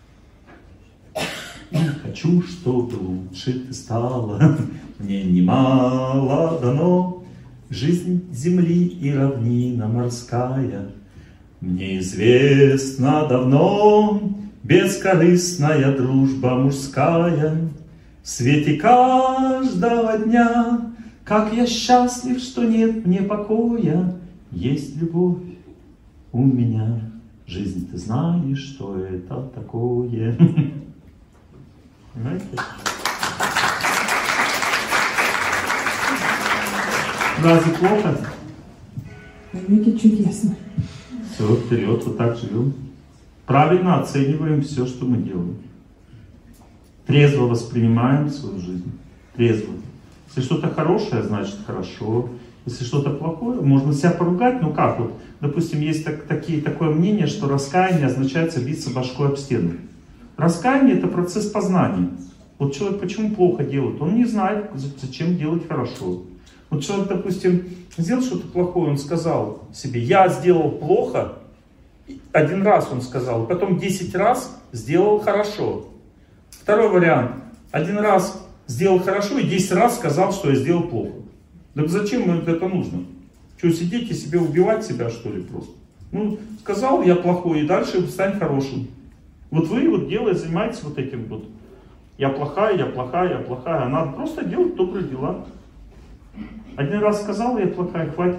и хочу, чтобы лучше ты стала. Мне немало дано, жизнь земли и равнина морская. Мне известна давно бескорыстная дружба мужская. В свете каждого дня, как я счастлив, что нет мне покоя. Есть любовь у меня, жизнь, ты знаешь, что это такое». Понимаете? Разве плохо?
Веки чудесно.
Все, вперед, вот так живем. Правильно оцениваем все, что мы делаем. Трезво воспринимаем свою жизнь. Трезво. Если что-то хорошее, значит хорошо. Если что-то плохое, можно себя поругать. Ну как вот, допустим, есть так, такие, такое мнение, что раскаяние означает биться башкой об стену. Раскаяние — это процесс познания. Вот человек почему плохо делает? Он не знает, зачем делать хорошо. Вот человек, допустим, сделал что-то плохое, он сказал себе: я сделал плохо, один раз он сказал, потом десять раз сделал хорошо. Второй вариант: один раз сделал хорошо и десять раз сказал, что я сделал плохо. Так зачем ему это нужно? Что, сидеть и себе убивать себя, что ли, просто? Ну, сказал я плохой, и дальше стань хорошим. Вот вы вот делаете, занимаетесь вот этим вот. Я плохая, я плохая, я плохая. А надо просто делать добрые дела. Один раз сказал, я плохая, хватит.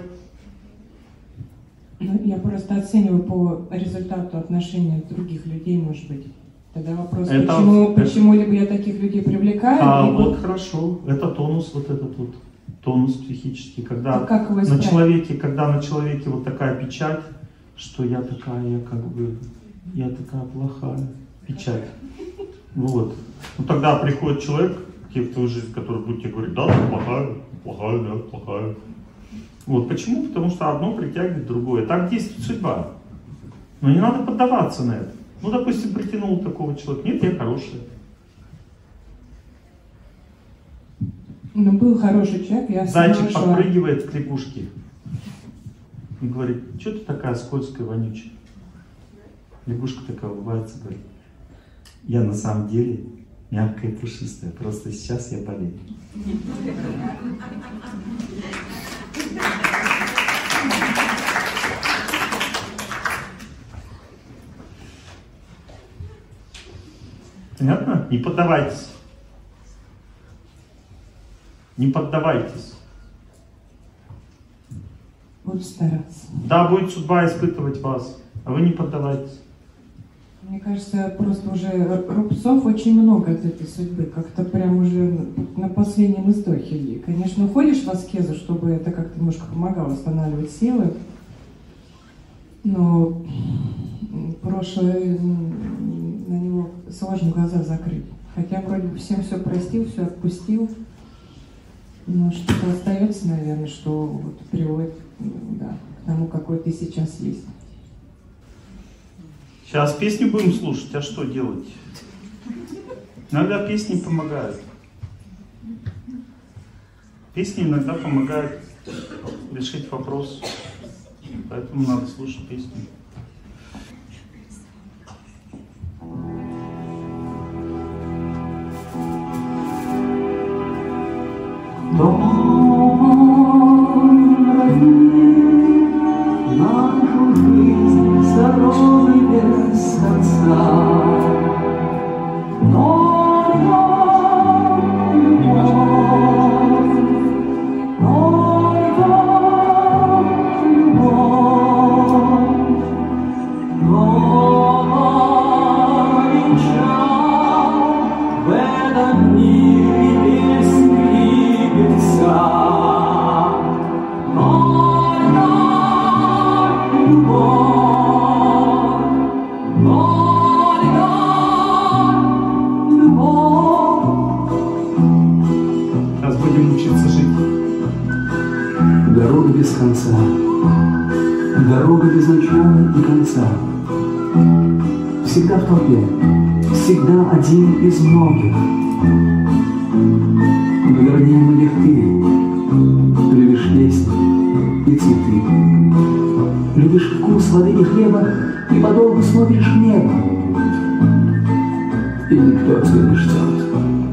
Ну, я просто оцениваю по результату отношений других людей, может быть. Тогда вопрос, это, почему, это... почему либо я таких людей привлекаю,
а,
либо...
вот хорошо. Это тонус, вот этот вот. Тонус психический. Когда
а как его
на
исправить?
человеке, когда на человеке вот такая печать, что я такая, я как бы, я такая плохая. Печать. Вот. Ну тогда приходит человек в твою жизнь, который будет тебе говорить: да, ты плохая, плохая, да, плохая. Вот. Почему? Потому что одно притягивает другое. Так действует судьба. Но не надо поддаваться на это. Ну, допустим, притянул такого человека. Нет, я хорошая.
Ну, был хороший человек, я
Зайчик
нашла...
подпрыгивает к лягушке. И говорит: что ты такая скользкая, вонючая? Лягушка такая улыбается, говорит: я на самом деле мягкая и пушистая, просто сейчас я болею. Понятно? Не поддавайтесь. Не поддавайтесь.
Буду стараться.
Да, будет судьба испытывать вас, а вы не поддавайтесь.
Мне кажется, просто уже рубцов очень много от этой судьбы. Как-то прям уже на последнем издохе. И, конечно, уходишь в аскезу, чтобы это как-то немножко помогало восстанавливать силы. Но прошлое, на него сложно глаза закрыть. Хотя вроде бы всем все простил, все отпустил. Но что-то остается, наверное, что вот приводит, да, к тому, какой ты сейчас есть.
Сейчас песни будем слушать, а что делать? Иногда песни помогают. Песни иногда помогают решить вопрос. Поэтому надо слушать песни.
Нашу жизнь с дороги без конца. Но любовь, но любовь, Дорога без начала и конца. Всегда в толпе, всегда один из многих. Но вернее многих ты любишь песни и цветы. Любишь вкус воды и хлеба, и подолгу смотришь в небо. И никто тебя не ждет.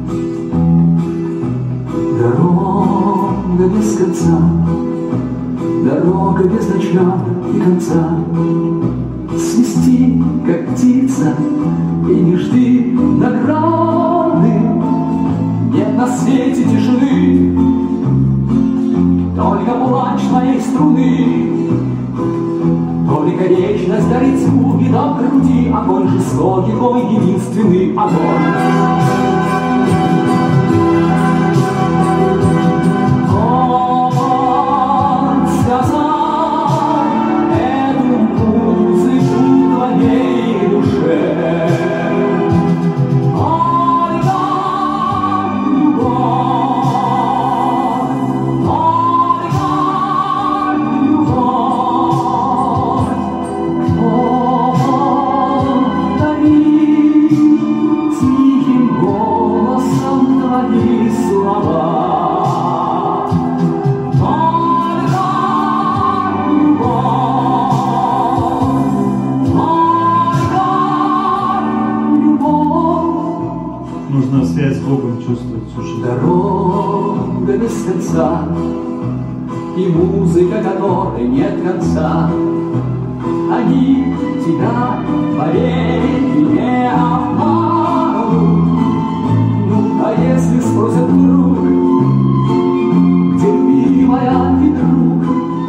Дорога без конца, дорога без начала и конца. Свисти, как птица, и не жди награды. Нет на свете тишины, только плач твоей струны. Только вечность дарит звуки до груди, огонь жестокий, твой единственный огонь.
Нужно связь с Богом чувствовать всю жизнь.
Дорога без конца, и музыка, которой нет конца. Они тебя вовеки не обманут. Ну, а если спросят вдруг, где ты, моя и друг,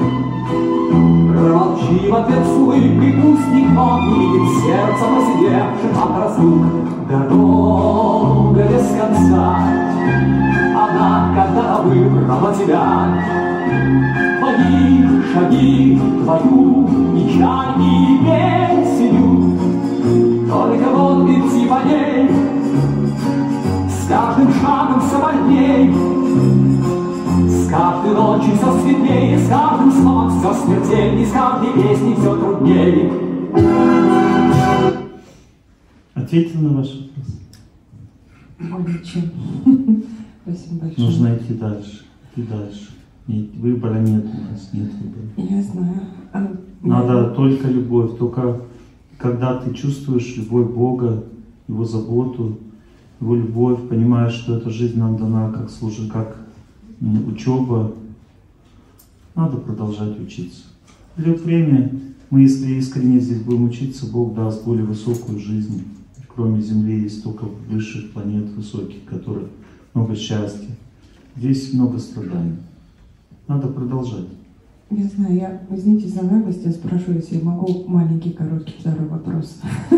промолчи в ответ с улыбкой, пусть никто не видит сердца, посидевшим от разлук. Дорога без конца, она когда-то выбрала тебя. Твои шаги, твою печаль и песню, только вот идти по ней, с каждым шагом все больней, с каждой ночью все светлее, с каждым словом все смертельней, с каждой песней все труднее.
Ответил на ваш вопрос?
Более чем. Спасибо большое.
Нужно идти дальше, идти дальше. Нет, выбора нет у нас, нет выбора.
Я знаю. А,
Надо
я...
только любовь. Только когда ты чувствуешь любовь Бога, Его заботу, Его любовь, понимаешь, что эта жизнь нам дана как служит, как учеба, надо продолжать учиться. Придет время, мы, если искренне здесь будем учиться, Бог даст более высокую жизнь. Кроме Земли есть только высших планет высоких, которых много счастья. Здесь много страданий. Надо продолжать.
Я знаю, я, извините за наглость, я спрошу, если я могу, маленький, короткий второй вопрос.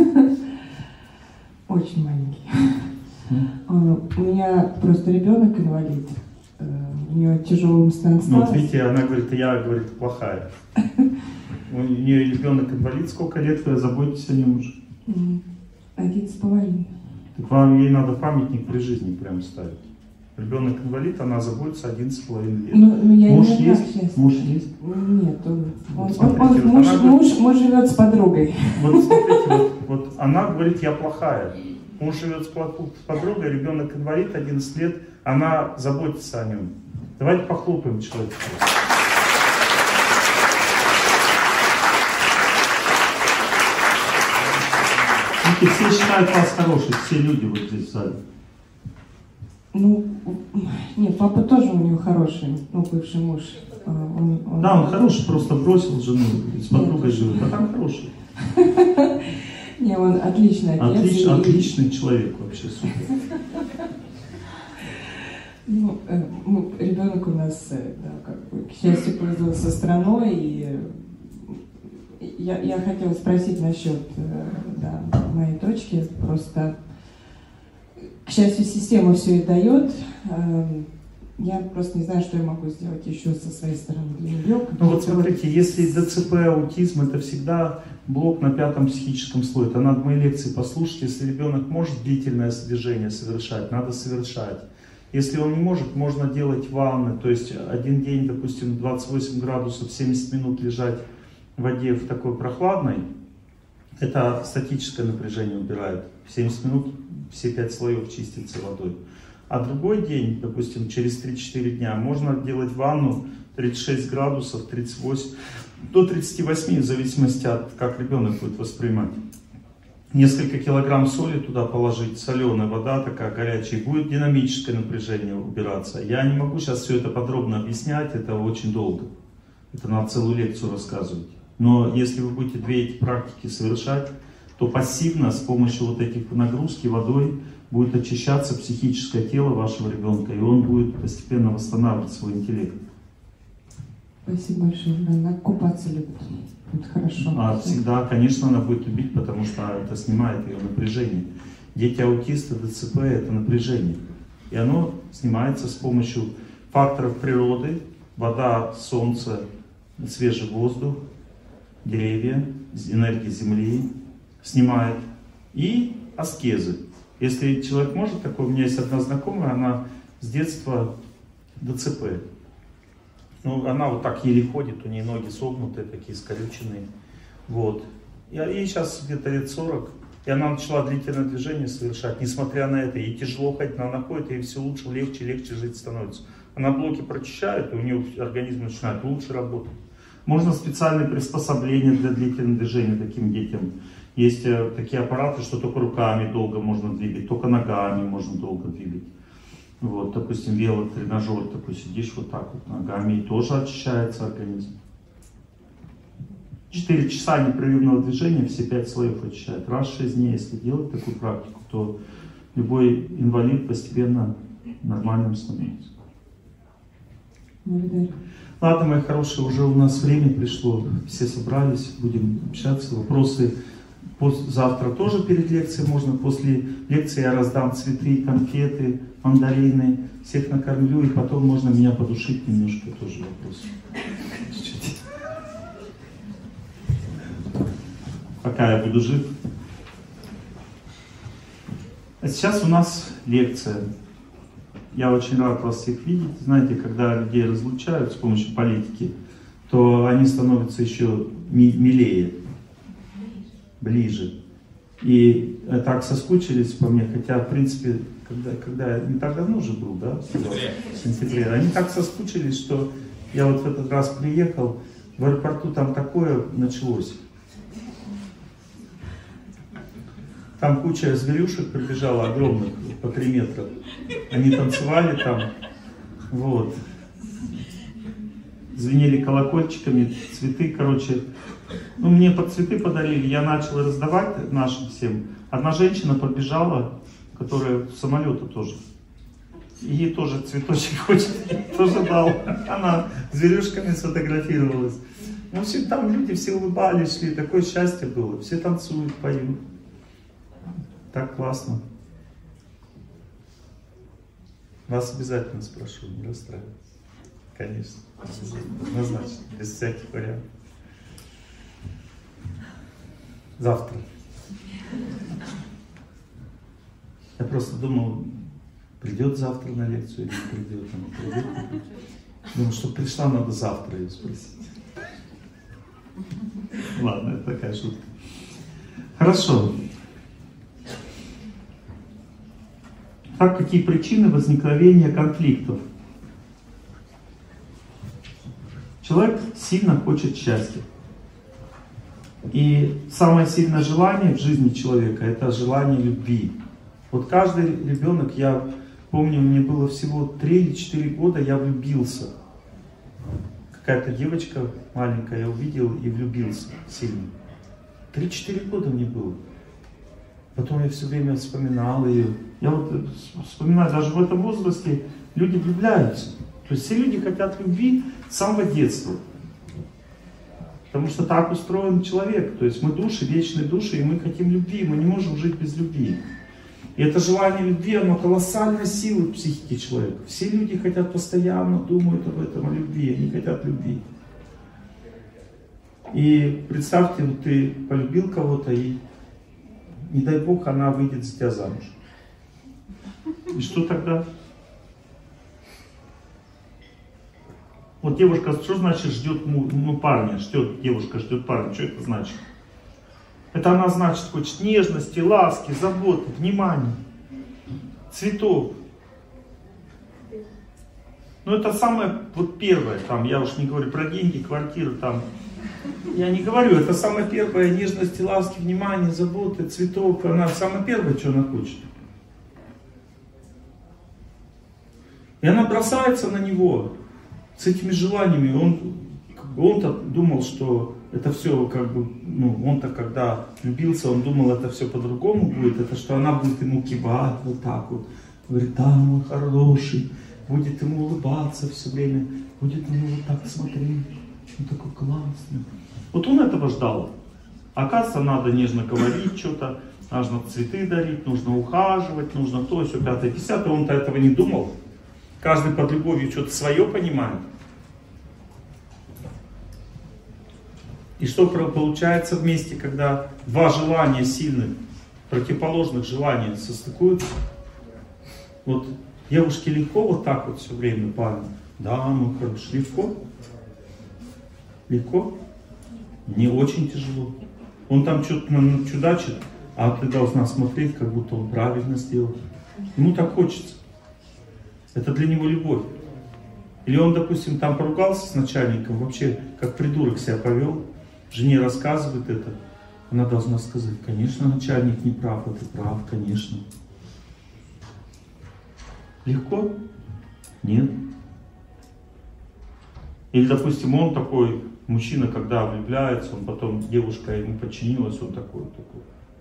Очень маленький. У меня просто ребенок инвалид. У него тяжелый умственный
Ну, вот
отсталость.
видите, она говорит, я, говорит, плохая. У нее ребенок инвалид, сколько лет вы заботитесь о нем уже?
Один с половиной.
Так вам ей надо памятник при жизни прям ставить. Ребенок инвалид, она заботится одиннадцать с половиной лет.
Ну, ну, я
муж
не
есть?
сейчас.
Муж есть?
Нет, он, он,
Вот
он, он,
смотрите,
муж,
вот она
муж,
говорит-
муж, живет с подругой.
Вот смотрите, вот, вот она говорит, я плохая. Муж живет с подругой, ребенок инвалид, одиннадцать лет, она заботится о нем. Давайте похлопаем человека. Видите, все считают вас хорошей, все люди вот здесь в зале.
Ну, нет, папа тоже у него хороший, ну, бывший муж. Он, он...
Да, он хороший, просто бросил жену, с подругой живет, а там хороший.
Не, он отличный отец.
Отлич,
и...
Отличный человек вообще, супер.
Ну, э, ну, ребенок у нас, э, да, как бы, к счастью, пользовался страной, и э, я, я хотела спросить насчет э, да, моей дочки, просто, к счастью, система все и дает, э, я просто не знаю, что я могу сделать еще со своей стороны для нее.
Ну вот смотрите, если ДЦП, аутизм, это всегда блок на пятом психическом слое, то надо мои лекции послушать, если ребенок может длительное движение совершать, надо совершать. Если он не может, можно делать ванны, то есть один день, допустим, двадцать восемь градусов, семьдесят минут лежать воде в такой прохладной, это статическое напряжение убирает. В семьдесят минут все пять слоев чистится водой. А другой день, допустим, через три-четыре дня, можно делать ванну тридцать шесть градусов, тридцать восемь, до тридцати восьми, в зависимости от как ребенок будет воспринимать. Несколько килограмм соли туда положить, соленая вода такая горячая, будет динамическое напряжение убираться. Я не могу сейчас все это подробно объяснять, это очень долго. Это надо целую лекцию рассказывать. Но если вы будете две эти практики совершать, то пассивно с помощью вот этих нагрузки водой будет очищаться психическое тело вашего ребенка, и он будет постепенно восстанавливать свой интеллект.
Спасибо большое. Она купаться любит. Это хорошо.
А всегда, конечно, она будет любить, потому что это снимает ее напряжение. Дети-аутисты, ДЦП — это напряжение. И оно снимается с помощью факторов природы: вода, солнце, свежий воздух, деревья, энергия Земли снимает. И аскезы. Если человек может такое, у меня есть одна знакомая, она с детства ДЦП. Ну, она вот так еле ходит, у нее ноги согнутые, такие скрюченные. Вот. И ей сейчас где-то лет сорок. И она начала длительное движение совершать. Несмотря на это, ей тяжело ходить, но она ходит, и все лучше, легче, легче жить становится. Она блоки прочищает, и у нее организм начинает лучше работать. Можно специальные приспособления для длительного движения таким детям. Есть такие аппараты, что только руками долго можно двигать, только ногами можно долго двигать. Вот, допустим, велотренажер, такой сидишь вот так вот ногами, и тоже очищается организм. Четыре часа непрерывного движения все пять слоев очищает. Раз в шесть дней, если делать такую практику, то любой инвалид постепенно нормальным становится.
Благодарю.
Ладно, мои хорошие, уже у нас время пришло, все собрались, будем общаться. Вопросы завтра тоже перед лекцией можно. После лекции я раздам цветы, конфеты, мандарины, всех накормлю, и потом можно меня подушить немножко, тоже вопрос. Чуть-чуть. Пока я буду жив. А сейчас у нас лекция. Я очень рад вас всех видеть. Знаете, когда людей разлучают с помощью политики, то они становятся еще милее, ближе. И так соскучились по мне, хотя, в принципе, когда, когда не так давно уже был, да? В сентябре. Они так соскучились, что я вот в этот раз приехал, в аэропорту там такое началось. Там куча зверюшек прибежала, огромных, по три метра. Они танцевали там, вот. Звенели колокольчиками, цветы, короче. Ну, мне под цветы подарили, я начал раздавать нашим всем. Одна женщина побежала, которая с самолета тоже. И ей тоже цветочек хочет, тоже дал. Она с зверюшками сфотографировалась. В общем, там люди все улыбались, шли, такое счастье было. Все танцуют, поют. Так классно. Вас обязательно спрошу, не расстраивайтесь. Конечно. Однозначно, без всяких вариантов. Завтра. Я просто думал, придет завтра на лекцию или не придет. Она придет, не придет. Думаю, что пришла, надо завтра ее спросить. Ладно, это такая шутка. Хорошо. Так, какие причины возникновения конфликтов? Человек сильно хочет счастья. И самое сильное желание в жизни человека — это желание любви. Вот каждый ребенок, я помню, мне было всего три или четыре года, я влюбился. Какая-то девочка маленькая, я увидел и влюбился сильно. три-четыре года мне было. Потом я все время вспоминал ее. Я вот вспоминаю, даже в этом возрасте люди влюбляются. То есть все люди хотят любви с самого детства. Потому что так устроен человек. То есть мы души, вечные души, и мы хотим любви. Мы не можем жить без любви. И это желание любви, оно колоссальной силы в психике человека. Все люди хотят постоянно, думают об этом, о любви. Они хотят любви. И представьте, вот ты полюбил кого-то, и не дай Бог, она выйдет за тебя замуж. И что тогда? Вот девушка, что значит ждет ну, парня, ждет, девушка ждет парня, что это значит? Это она, значит, хочет нежности, ласки, заботы, внимания, цветов. Ну это самое вот первое, там, я уж не говорю про деньги, квартиры, там. Я не говорю, это самое первое, нежности, ласки, внимания, заботы, цветов. Она самое первое, что она хочет. И она бросается на него с этими желаниями. Он, он-то думал, что это все как бы, ну, он-то когда влюбился, он думал, это все по-другому будет. Это что она будет ему кивать вот так вот. Говорит, да, мой хороший. Будет ему улыбаться все время. Будет на него вот так смотреть. Он такой классный. Вот он этого ждал. Оказывается, надо нежно говорить что-то. Нужно цветы дарить, нужно ухаживать, нужно то, все, пятое, десятое. Он-то этого не думал. Каждый под любовью что-то свое понимает. И что получается вместе, когда два желания сильных, противоположных желания состыкуются? Вот девушке легко вот так вот все время, парень. Да, ну хорошо, легко. Легко? Не очень тяжело. Он там что-то чудачит, а ты должна смотреть, как будто он правильно сделал. Ему так хочется. Это для него любовь. Или он, допустим, там поругался с начальником, вообще как придурок себя повел, жене рассказывает это, она должна сказать, конечно, начальник не прав, а ты прав, конечно. Легко? Нет. Или, допустим, он такой, мужчина, когда влюбляется, он потом, девушка ему подчинилась, он такой, такой.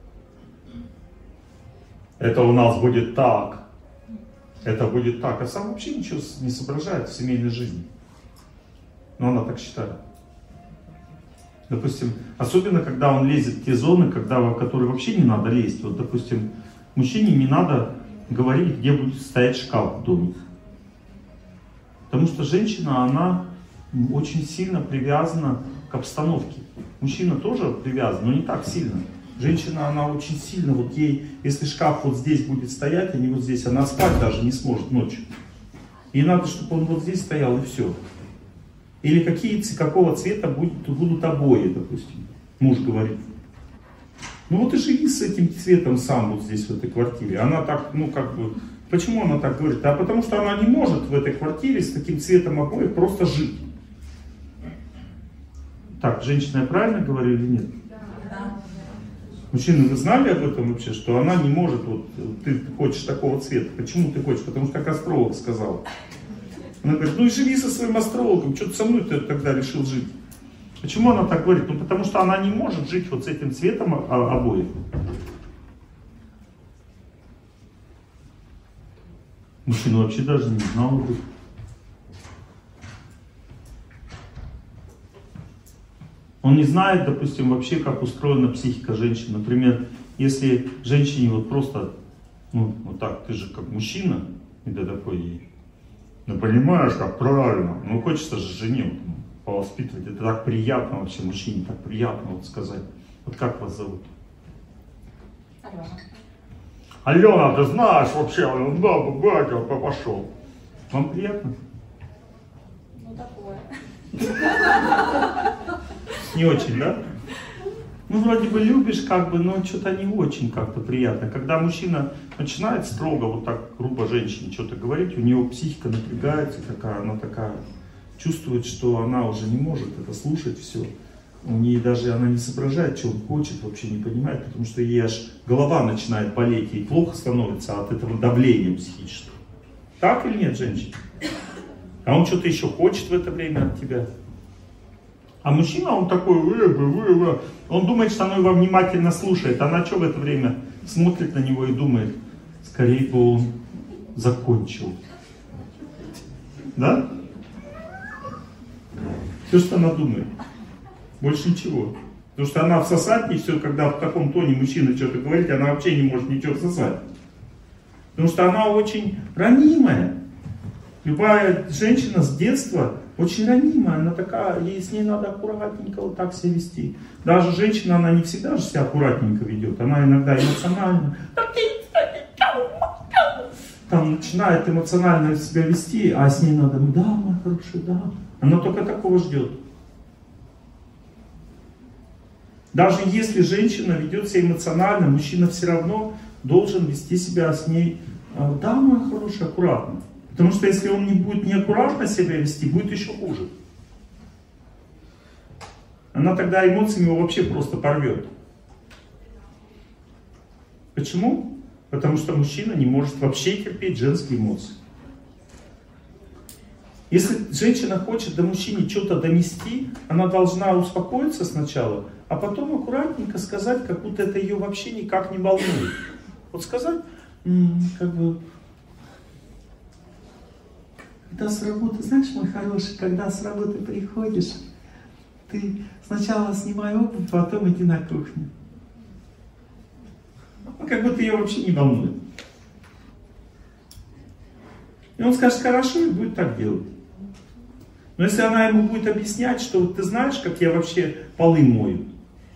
Это у нас будет так. Это будет так. А сам вообще ничего не соображает в семейной жизни. Но она так считает. Допустим, особенно когда он лезет в те зоны, когда, в которые вообще не надо лезть. Вот, допустим, мужчине не надо говорить, где будет стоять шкаф в доме. Потому что женщина, она очень сильно привязана к обстановке. Мужчина тоже привязан, но не так сильно. Женщина, она очень сильно, вот ей, если шкаф вот здесь будет стоять, а не вот здесь, она спать даже не сможет ночью. Ей надо, чтобы он вот здесь стоял, и все. Или какие, какого цвета будет, будут обои, допустим, муж говорит. Ну вот и живи с этим цветом сам вот здесь, в этой квартире. Она так, ну как бы, почему она так говорит? А потому что она не может в этой квартире с таким цветом обоев просто жить. Так, женщина, я правильно говорю или нет? Мужчины, вы знали об этом вообще, что она не может, вот ты хочешь такого цвета. Почему ты хочешь? Потому что как астролог сказал. Она говорит, ну и живи со своим астрологом, что ты со мной ты тогда решил жить? Почему она так говорит? Ну потому что она не может жить вот с этим цветом обоев. Мужчина вообще даже не знал об этом. Он не знает, допустим, вообще, как устроена психика женщины. Например, если женщине вот просто, ну, вот так, ты же как мужчина, и ты такой ей, ну, понимаешь, как правильно, ну, хочется же жене вот, повоспитывать, это так приятно вообще, мужчине так приятно вот сказать. Вот как вас зовут?
Алена.
Алена, ты знаешь вообще, ну, да, батя пошел. Вам приятно?
Ну, такое.
Не очень, да? Ну, вроде бы любишь, как бы, но что-то не очень как-то приятно. Когда мужчина начинает строго, вот так грубо женщине что-то говорить, у нее психика напрягается, такая, она такая, чувствует, что она уже не может это слушать все. У нее даже она не соображает, что он хочет, вообще не понимает, потому что ей аж голова начинает болеть, ей плохо становится от этого давления психического. Так или нет, женщина? А он что-то еще хочет в это время от тебя. А мужчина, он такой, вы, вы, вы, вы. Он думает, что она его внимательно слушает. Она что в это время смотрит на него и думает, скорее бы он закончил. Да? Все, что она думает. Больше ничего. Потому что она всосать не все, когда в таком тоне мужчина что-то говорит, она вообще не может ничего всосать. Потому что она очень ранимая. Любая женщина с детства очень ранимая, она такая, ей с ней надо аккуратненько вот так себя вести. Даже женщина, она не всегда же себя аккуратненько ведет, она иногда эмоционально там начинает эмоционально себя вести, а с ней надо, да, моя хорошая, да, Она только такого ждет. Даже если женщина ведет себя эмоционально, мужчина все равно должен вести себя с ней, да, моя хорошая, аккуратно. Потому что если он не будет неаккуратно себя вести, будет еще хуже. Она тогда эмоциями его вообще просто порвет. Почему? Потому что мужчина не может вообще терпеть женские эмоции. Если женщина хочет до мужчины что-то донести, она должна успокоиться сначала, а потом аккуратненько сказать, как будто это ее вообще никак не волнует. Вот сказать, м-м, как бы, когда с работы, знаешь, мой хороший, когда с работы приходишь, ты сначала снимай обувь, потом иди на кухню. Ну, как будто ее вообще не волнует. И он скажет, хорошо, и будет так делать. Но если она ему будет объяснять, что вот ты знаешь, как я вообще полы мою,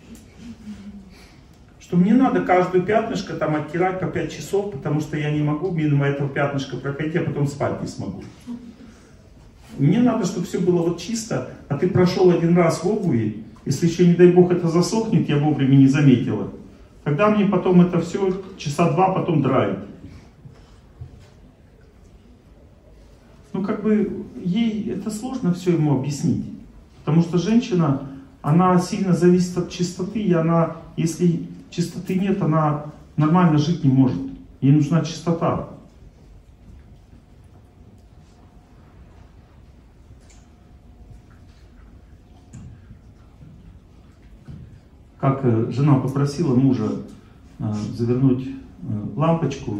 что мне надо каждую пятнышко там оттирать по пять часов, потому что я не могу мимо этого пятнышка проходить, а потом спать не смогу. Мне надо, чтобы все было вот чисто, а ты прошел один раз в обуви, если еще, не дай бог, это засохнет, я вовремя не заметила, тогда мне потом это все часа два потом драит. Ну, как бы, ей это сложно все ему объяснить. Потому что женщина, она сильно зависит от чистоты, и она, если чистоты нет, она нормально жить не может. Ей нужна чистота. Как жена попросила мужа завернуть лампочку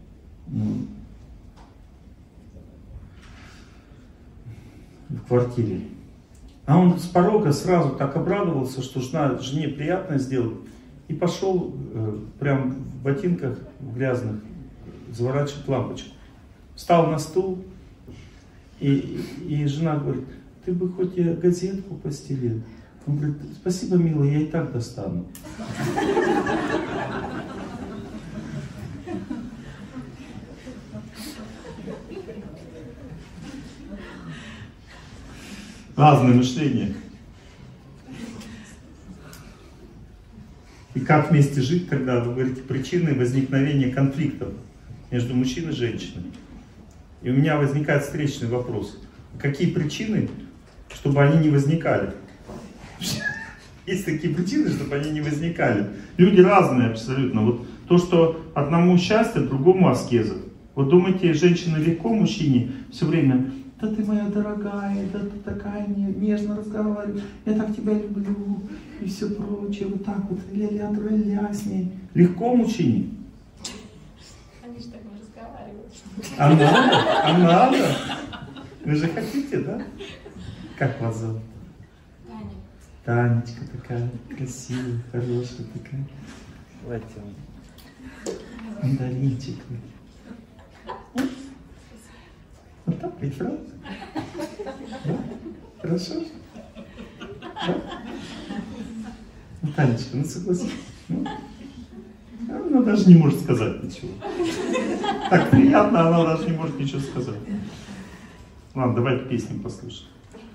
в квартире. А он с порога сразу так обрадовался, что жена, жене приятно сделать, и пошел э, прям в ботинках в грязных заворачивать лампочку. Встал на стул, и, и жена говорит, ты бы хоть и газетку постелил. Он говорит, спасибо, милый, я и так достану. Разное мышление. И как вместе жить, когда вы говорите причины возникновения конфликтов между мужчиной и женщиной. И у меня возникает встречный вопрос. Какие причины, чтобы они не возникали? Есть такие причины, чтобы они не возникали. Люди разные абсолютно. Вот то, что одному счастье, другому аскеза. Вот думаете, женщина легко мужчине все время... Да ты моя дорогая, да ты такая нежно разговариваешь, я так тебя люблю, и все прочее, вот так вот, ля-ля, тра-ля с ней. Легко мужчине?
Они же так не разговаривают.
А надо? А надо? Вы же хотите, да? Как вас зовут?
Таня.
Танечка такая красивая, хорошая такая. Давайте вам. Мандаринчик. Вот так ведь, правда? Да? Хорошо? Да? Ну, Танечка, ну согласись. Ну, она даже не может сказать ничего. Так приятно, она даже не может ничего сказать. Ладно, давайте песню послушаем.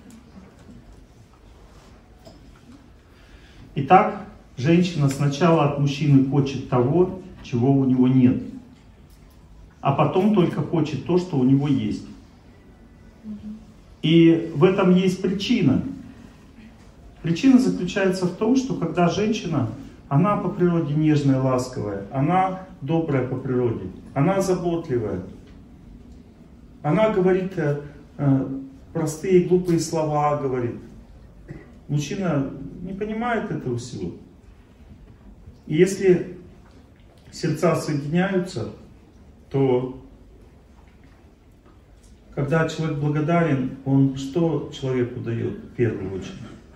Итак, женщина сначала от мужчины хочет того, чего у него нет. А потом только хочет то, что у него есть. И в этом есть причина. Причина заключается в том, что когда женщина, она по природе нежная, ласковая, она добрая по природе, она заботливая, она говорит э, простые глупые слова, говорит. Мужчина не понимает этого всего. И если сердца соединяются, то когда человек благодарен, он что человеку дает в первую очередь?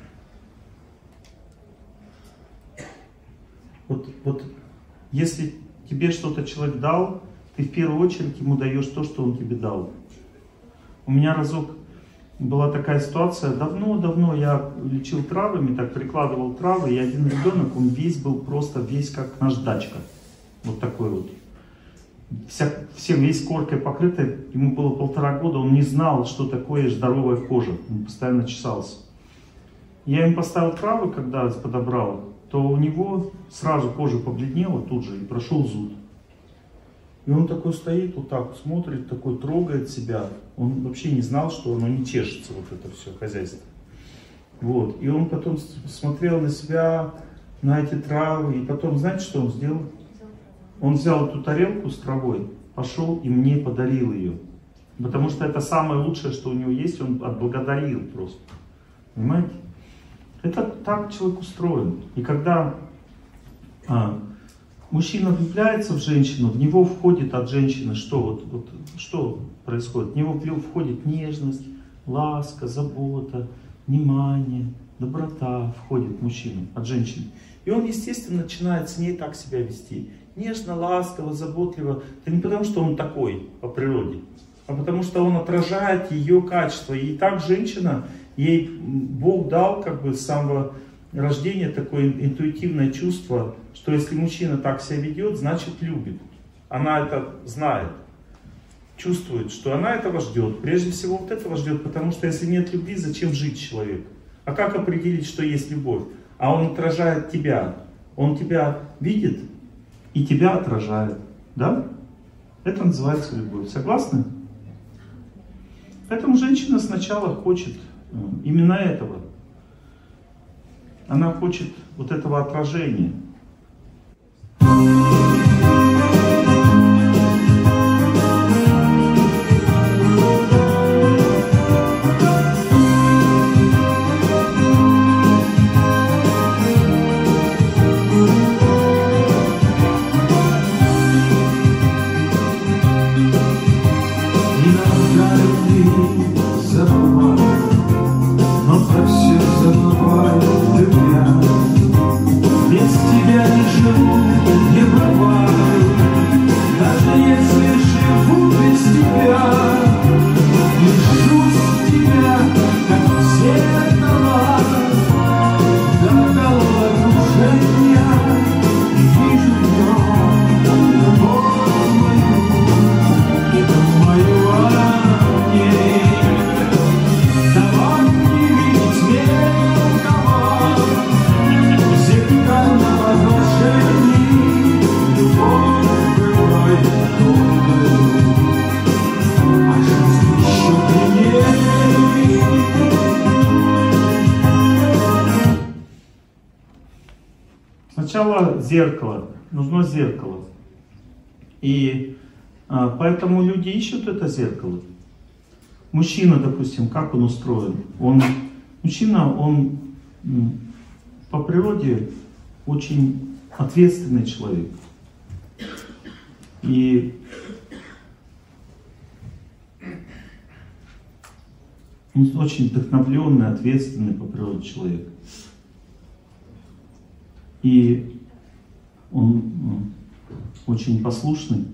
Вот, вот если тебе что-то человек дал, ты в первую очередь ему даешь то, что он тебе дал. У меня разок была такая ситуация, давно-давно я лечил травами, так прикладывал травы, и один ребенок, он весь был просто весь как наждачка. Вот такой вот. вся, всем весь коркой покрытый, ему было полтора года, он не знал, что такое здоровая кожа, он постоянно чесался. Я ему поставил травы, когда подобрал, то у него сразу кожа побледнела тут же и прошел зуд. И он такой стоит, вот так смотрит, такой трогает себя. Он вообще не знал, что оно не чешется, вот это все хозяйство. Вот. И он потом смотрел на себя, на эти травы, и потом, знаете, что он сделал? Он взял эту тарелку с травой, пошел и мне подарил ее. Потому что это самое лучшее, что у него есть, он отблагодарил просто. Понимаете? Это так человек устроен. И когда а, мужчина влюбляется в женщину, в него входит от женщины что? Вот, вот, что происходит? В него входит нежность, ласка, забота, внимание, доброта входит в мужчину от женщины. И он, естественно, начинает с ней так себя вести. Нежно, ласково, заботливо. Это не потому, что он такой по природе, а потому что он отражает ее качество. И так женщина, ей Бог дал как бы с самого рождения такое интуитивное чувство, что если мужчина так себя ведет, значит любит. Она это знает, чувствует, что она этого ждет. Прежде всего вот этого ждет, потому что если нет любви, зачем жить человеку? А как определить, что есть любовь? А он отражает тебя. Он тебя видит и тебя отражает. Да? Это называется любовь. Согласны? Поэтому женщина сначала хочет именно этого. Она хочет вот этого отражения. Сначала зеркало, нужно зеркало. И а, поэтому люди ищут это зеркало. Мужчина, допустим, как он устроен? Он, мужчина, он м, по природе очень ответственный человек. И он очень вдохновленный, ответственный по природе человек. И он очень послушный.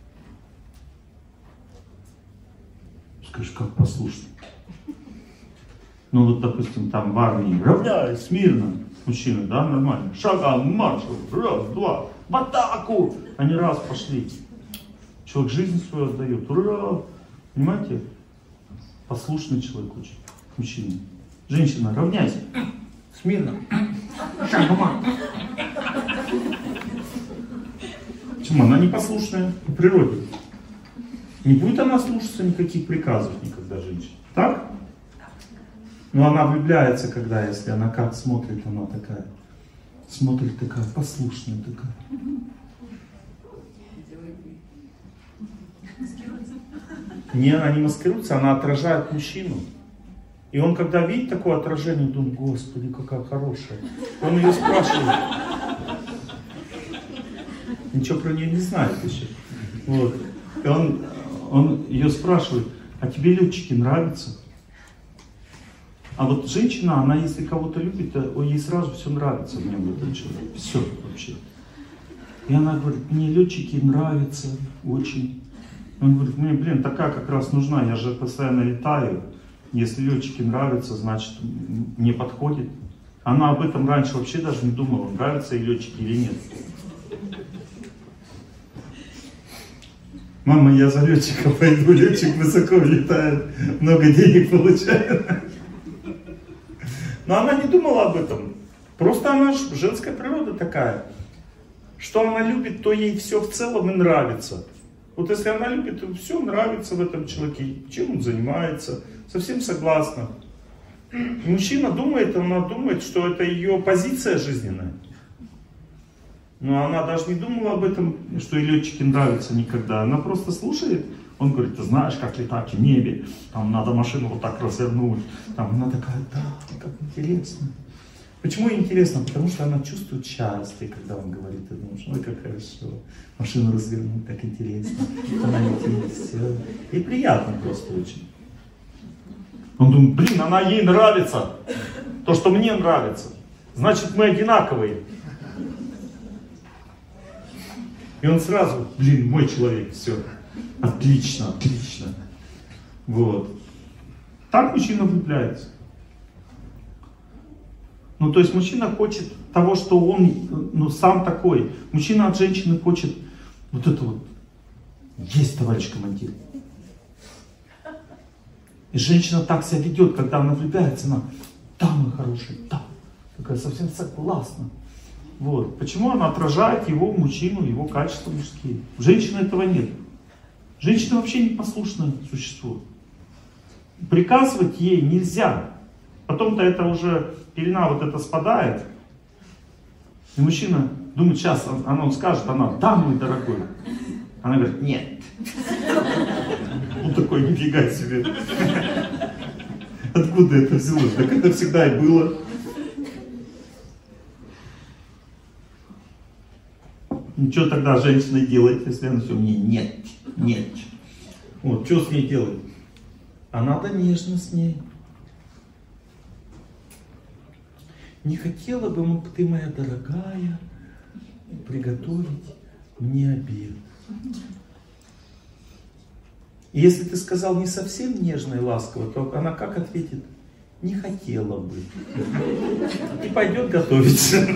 Скажешь, как послушный? Ну вот, допустим, там в армии равняй, смирно, мужчины, да, нормально. Шагом марш, раз, два, в атаку! Они раз пошли. Человек жизнь свою отдает, ура! Понимаете? Послушный человек очень, мужчина. Женщина, равняйся. Смирно. Шагом. Почему? Она непослушная по природе. Не будет она слушаться никаких приказов никогда, женщина. Так? Но она влюбляется, когда, если она как смотрит, она такая, смотрит такая, послушная такая. Не, она не маскируется, она отражает мужчину. И он, когда видит такое отражение, думает, Господи, какая хорошая. Он ее спрашивает. Ничего про нее не знает еще. Вот. И он, он ее спрашивает, а тебе летчики нравятся? А вот женщина, она если кого-то любит, то ей сразу все нравится в нем, этот человек. Все вообще. И она говорит, мне летчики нравятся очень. Он говорит, мне, блин, такая как раз нужна, я же постоянно летаю. Если летчики нравятся, значит мне подходит. Она об этом раньше вообще даже не думала, нравятся ей летчики или нет. Мама, я за летчика пойду, летчик высоко летает, много денег получает. Но она не думала об этом. Просто она, женская природа такая. Что она любит, то ей все в целом и нравится. Вот если она любит, то все нравится в этом человеке. Чем он занимается, совсем согласна. И мужчина думает, она думает, что это ее позиция жизненная. Но она даже не думала об этом, что ей летчики нравятся никогда. Она просто слушает. Он говорит, ты знаешь, как летать в небе, там надо машину вот так развернуть. Там она такая, да, как интересно. Почему интересно? Потому что она чувствует счастье, когда он говорит, ты думаешь, ой, как хорошо, машину развернуть, так интересно, она летит, все. И приятно просто очень. Он думает, блин, она ей нравится, то, что мне нравится, значит мы одинаковые. И он сразу, блин, мой человек, все, отлично, отлично. Вот. Так мужчина влюбляется. Ну, то есть мужчина хочет того, что он, ну, сам такой. Мужчина от женщины хочет вот это вот. Есть, товарищ командир. И женщина так себя ведет, когда она влюбляется, она, да, мой хороший, да. Такая совсем согласна. Вот. Почему она отражает его, мужчину, его качества мужские? У женщины этого нет. Женщина вообще непослушное существо. Приказывать ей нельзя. Потом-то это уже, пелена вот эта спадает. И мужчина думает, сейчас она он скажет, она, да, мой дорогой. Она говорит, нет. Он такой, нифига себе. Откуда это взялось? Так это всегда и было. Ну, что тогда женщина делает, если она все мне нет, нет. Вот, что с ней делать? А надо нежно с ней. Не хотела бы ты, моя дорогая, приготовить мне обед. И если ты сказал не совсем нежно и ласково, то она как ответит? Не хотела бы. И пойдет готовиться.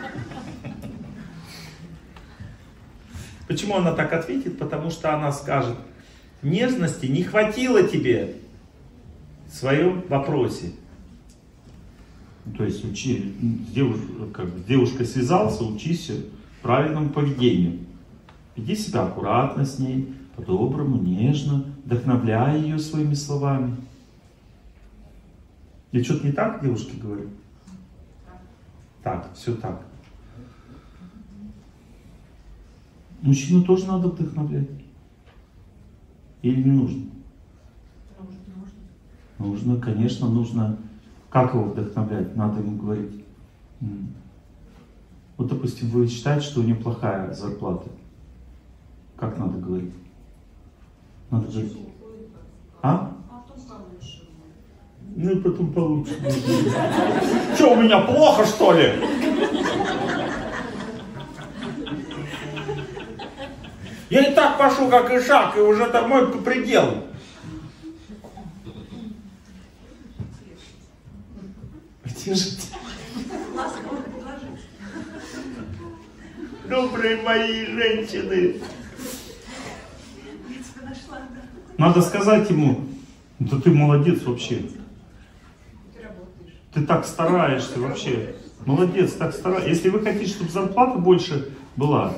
Почему она так ответит? Потому что она скажет, нежности не хватило тебе в своем вопросе. То есть учи, девуш, как бы, девушка связался, учись правильному поведению. Веди себя аккуратно с ней, по-доброму, нежно, вдохновляя ее своими словами. Я что-то не так девушке говорю? Так, все так. Мужчину тоже надо вдохновлять? Или не нужно? Нужно, конечно, нужно. Как его вдохновлять? Надо ему говорить. Вот, допустим, вы считаете, что у него плохая зарплата. Как надо говорить? Надо говорить. А? Ну и потом получше. Что, у меня плохо, что ли? Я и так пошел, как и шаг, и уже там мой предел. Где же ты? Добрые мои женщины. Надо сказать ему, да ты молодец вообще. Ты так стараешься вообще. Молодец, так стараешься. Если вы хотите, чтобы зарплата больше была,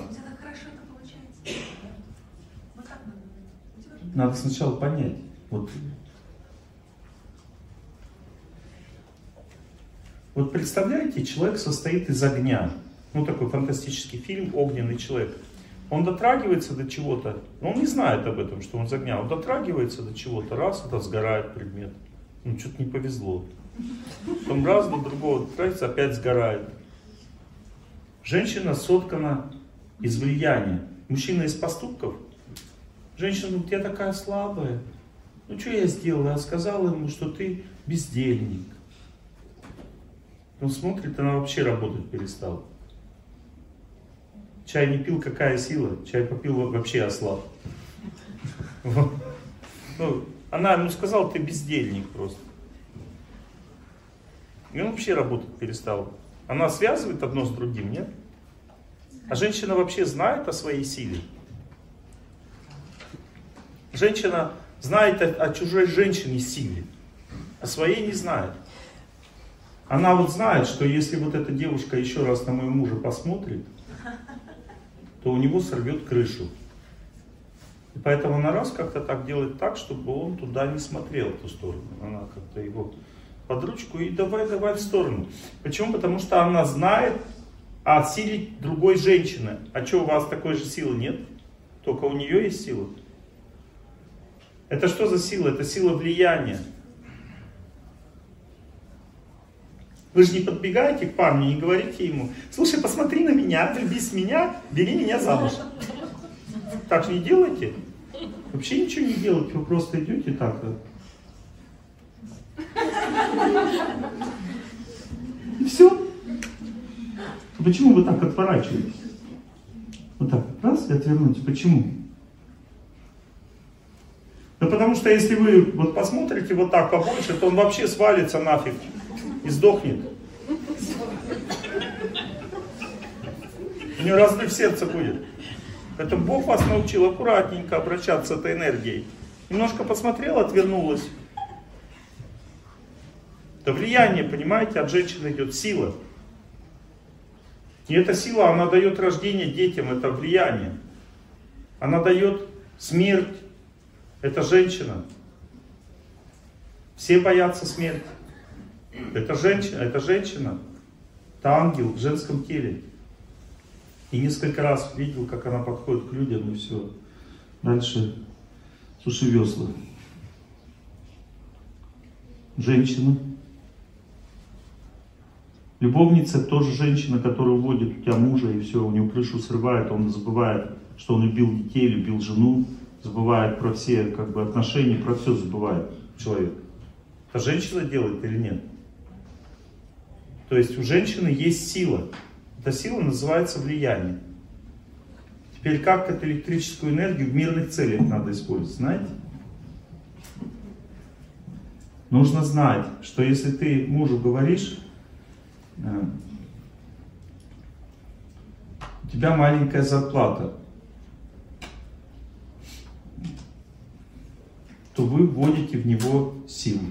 надо сначала понять. Вот. Вот представляете, человек состоит из огня. Ну, такой фантастический фильм «Огненный человек». Он дотрагивается до чего-то, но он не знает об этом, что он из огня. Он дотрагивается до чего-то, раз, это сгорает предмет. Ну, что-то не повезло. Потом раз до другого дотрагивается, опять сгорает. Женщина соткана из влияния. Мужчина из поступков. Женщина говорит, я такая слабая. Ну, что я сделала? Я сказала ему, что ты бездельник. Он смотрит, она вообще работать перестала. Чай не пил, какая сила? Чай попил, вообще ослаб. Ну, она ему сказала, ты бездельник просто. И он вообще работать перестал. Она связывает одно с другим, нет? А женщина вообще знает о своей силе.
Женщина знает о, о чужой женщине силе, а своей не знает. Она вот знает, что если вот эта девушка еще раз на моего мужа посмотрит, то у него сорвет крышу. И поэтому она раз как-то так делает так, чтобы он туда не смотрел, в ту сторону. Она как-то его под ручку и давай-давай в сторону. Почему? Потому что она знает о силе другой женщины. А что, у вас такой же силы нет? Только у нее есть сила. Это что за сила? Это сила влияния. Вы же не подбегаете к парню, не говорите ему: слушай, посмотри на меня, влюбись в меня, бери меня замуж. Так же не делайте. Вообще ничего не делайте, вы просто идете так. И все. Почему вы так отворачиваетесь? Вот так, раз и отвернуть. Почему? Да потому что если вы вот посмотрите вот так побольше, то он вообще свалится нафиг и сдохнет. У него разрыв сердца будет. Поэтому Бог вас научил аккуратненько обращаться с этой энергией. Немножко посмотрел, отвернулась. Это влияние, понимаете, от женщины идет сила. И эта сила, она дает рождение детям, это влияние. Она дает смерть. Это женщина. Все боятся смерти. Это женщина, это женщина. Это ангел в женском теле. И несколько раз видел, как она подходит к людям, и все. Дальше суши весла. Женщина. Любовница тоже женщина, которая уводит у тебя мужа, и все, у него крышу срывает, он забывает, что он любил детей, любил жену, забывает про все как бы отношения, про все забывает человек. Это женщина делает или нет? То есть у женщины есть сила. Эта сила называется влияние. Теперь как эту электрическую энергию в мирных целях надо использовать, знаете? Нужно знать, что если ты мужу говоришь: у тебя маленькая зарплата, то вы вводите в него силу.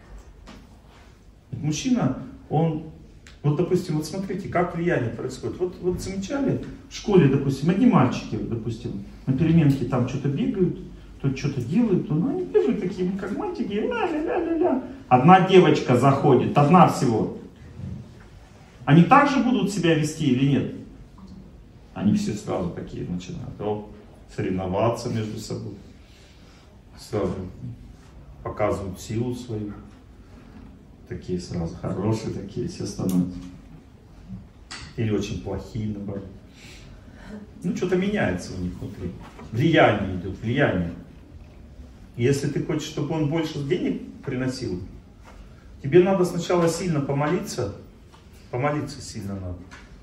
Мужчина, он, вот допустим, вот смотрите, как влияние происходит. Вот, вот замечали, в школе, допустим, одни мальчики, допустим, на переменке там что-то бегают, тут что-то делают, то ну, они бегают такие, как мальчики, ля-ля-ля-ля-ля. Одна девочка заходит, одна всего. Они также будут себя вести или нет? Они все сразу такие начинают о, соревноваться между собой. Сразу показывают силу свою. Такие сразу хорошие, такие все становятся. Или очень плохие, наоборот. Ну, что-то меняется у них внутри. Влияние идет, влияние. Если ты хочешь, чтобы он больше денег приносил, тебе надо сначала сильно помолиться. Помолиться сильно надо.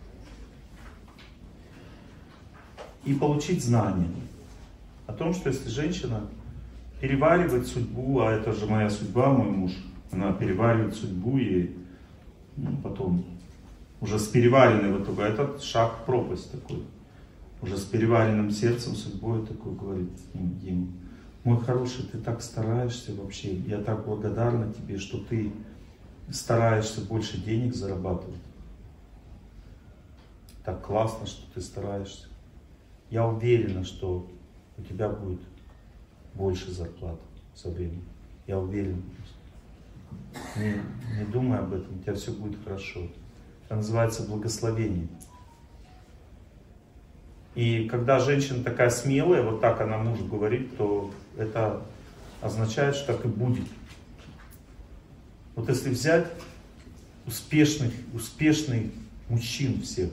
И получить знание о том, что если женщина переваривает судьбу, а это же моя судьба, мой муж, она переваривает судьбу и ну, потом уже с переваренной в итоге, этот шаг в пропасть такой. Уже с переваренным сердцем, судьбой такой говорит им: мой хороший, ты так стараешься вообще, я так благодарна тебе, что ты стараешься больше денег зарабатывать. Так классно, что ты стараешься. Я уверена, что у тебя будет больше зарплат со временем. Я уверен. Не, не думай об этом, у тебя все будет хорошо. Это называется благословение. И когда женщина такая смелая, вот так она мужу говорит, то это означает, что так и будет. Вот если взять успешных, успешных мужчин всех.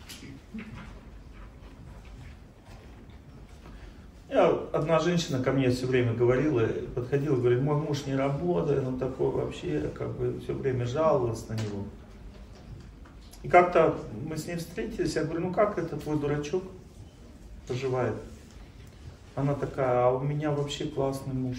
Я, одна женщина ко мне все время говорила, подходила, говорит: мой муж не работает, он такой вообще, как бы все время жаловалась на него. И как-то мы с ней встретились, я говорю: ну как это твой дурачок поживает? Она такая: а у меня вообще классный муж.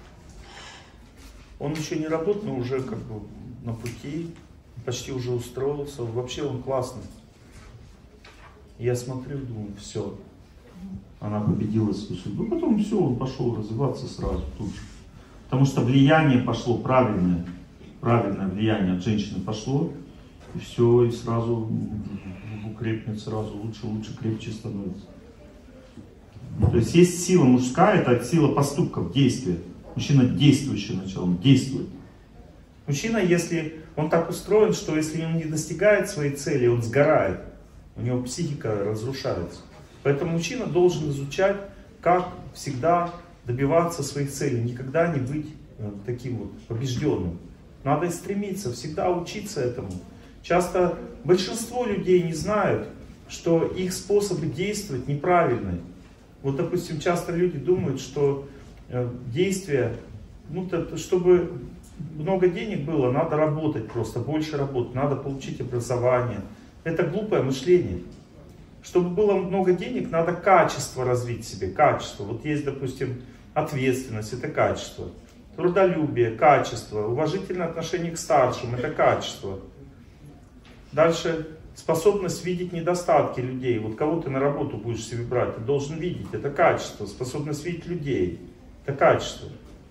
Он еще не работает, но уже как бы на пути, почти уже устроился, вообще он классный. И я смотрю, думаю, все. Она победила свою судьбу. Потом все, он пошел развиваться сразу тут же. Потому что влияние пошло правильное. Правильное влияние от женщины пошло. И все, и сразу крепнет, сразу лучше, лучше, крепче становится. То есть есть сила мужская, это сила поступков, действия. Мужчина действующий начал, он действует. Мужчина, если он так устроен, что если он не достигает своей цели, он сгорает. У него психика разрушается. Поэтому мужчина должен изучать, как всегда добиваться своих целей. Никогда не быть таким вот побежденным. Надо и стремиться, всегда учиться этому. Часто большинство людей не знают, что их способы действовать неправильные. Вот, допустим, часто люди думают, что действия, ну, чтобы много денег было, надо работать просто, больше работать, надо получить образование. Это глупое мышление. Чтобы было много денег, надо качество развить в себе, качество. Вот есть, допустим, ответственность, это качество. Трудолюбие, качество. Уважительное отношение к старшим, это качество. Дальше способность видеть недостатки людей. Вот кого ты на работу будешь себе брать, ты должен видеть, это качество. Способность видеть людей, это качество.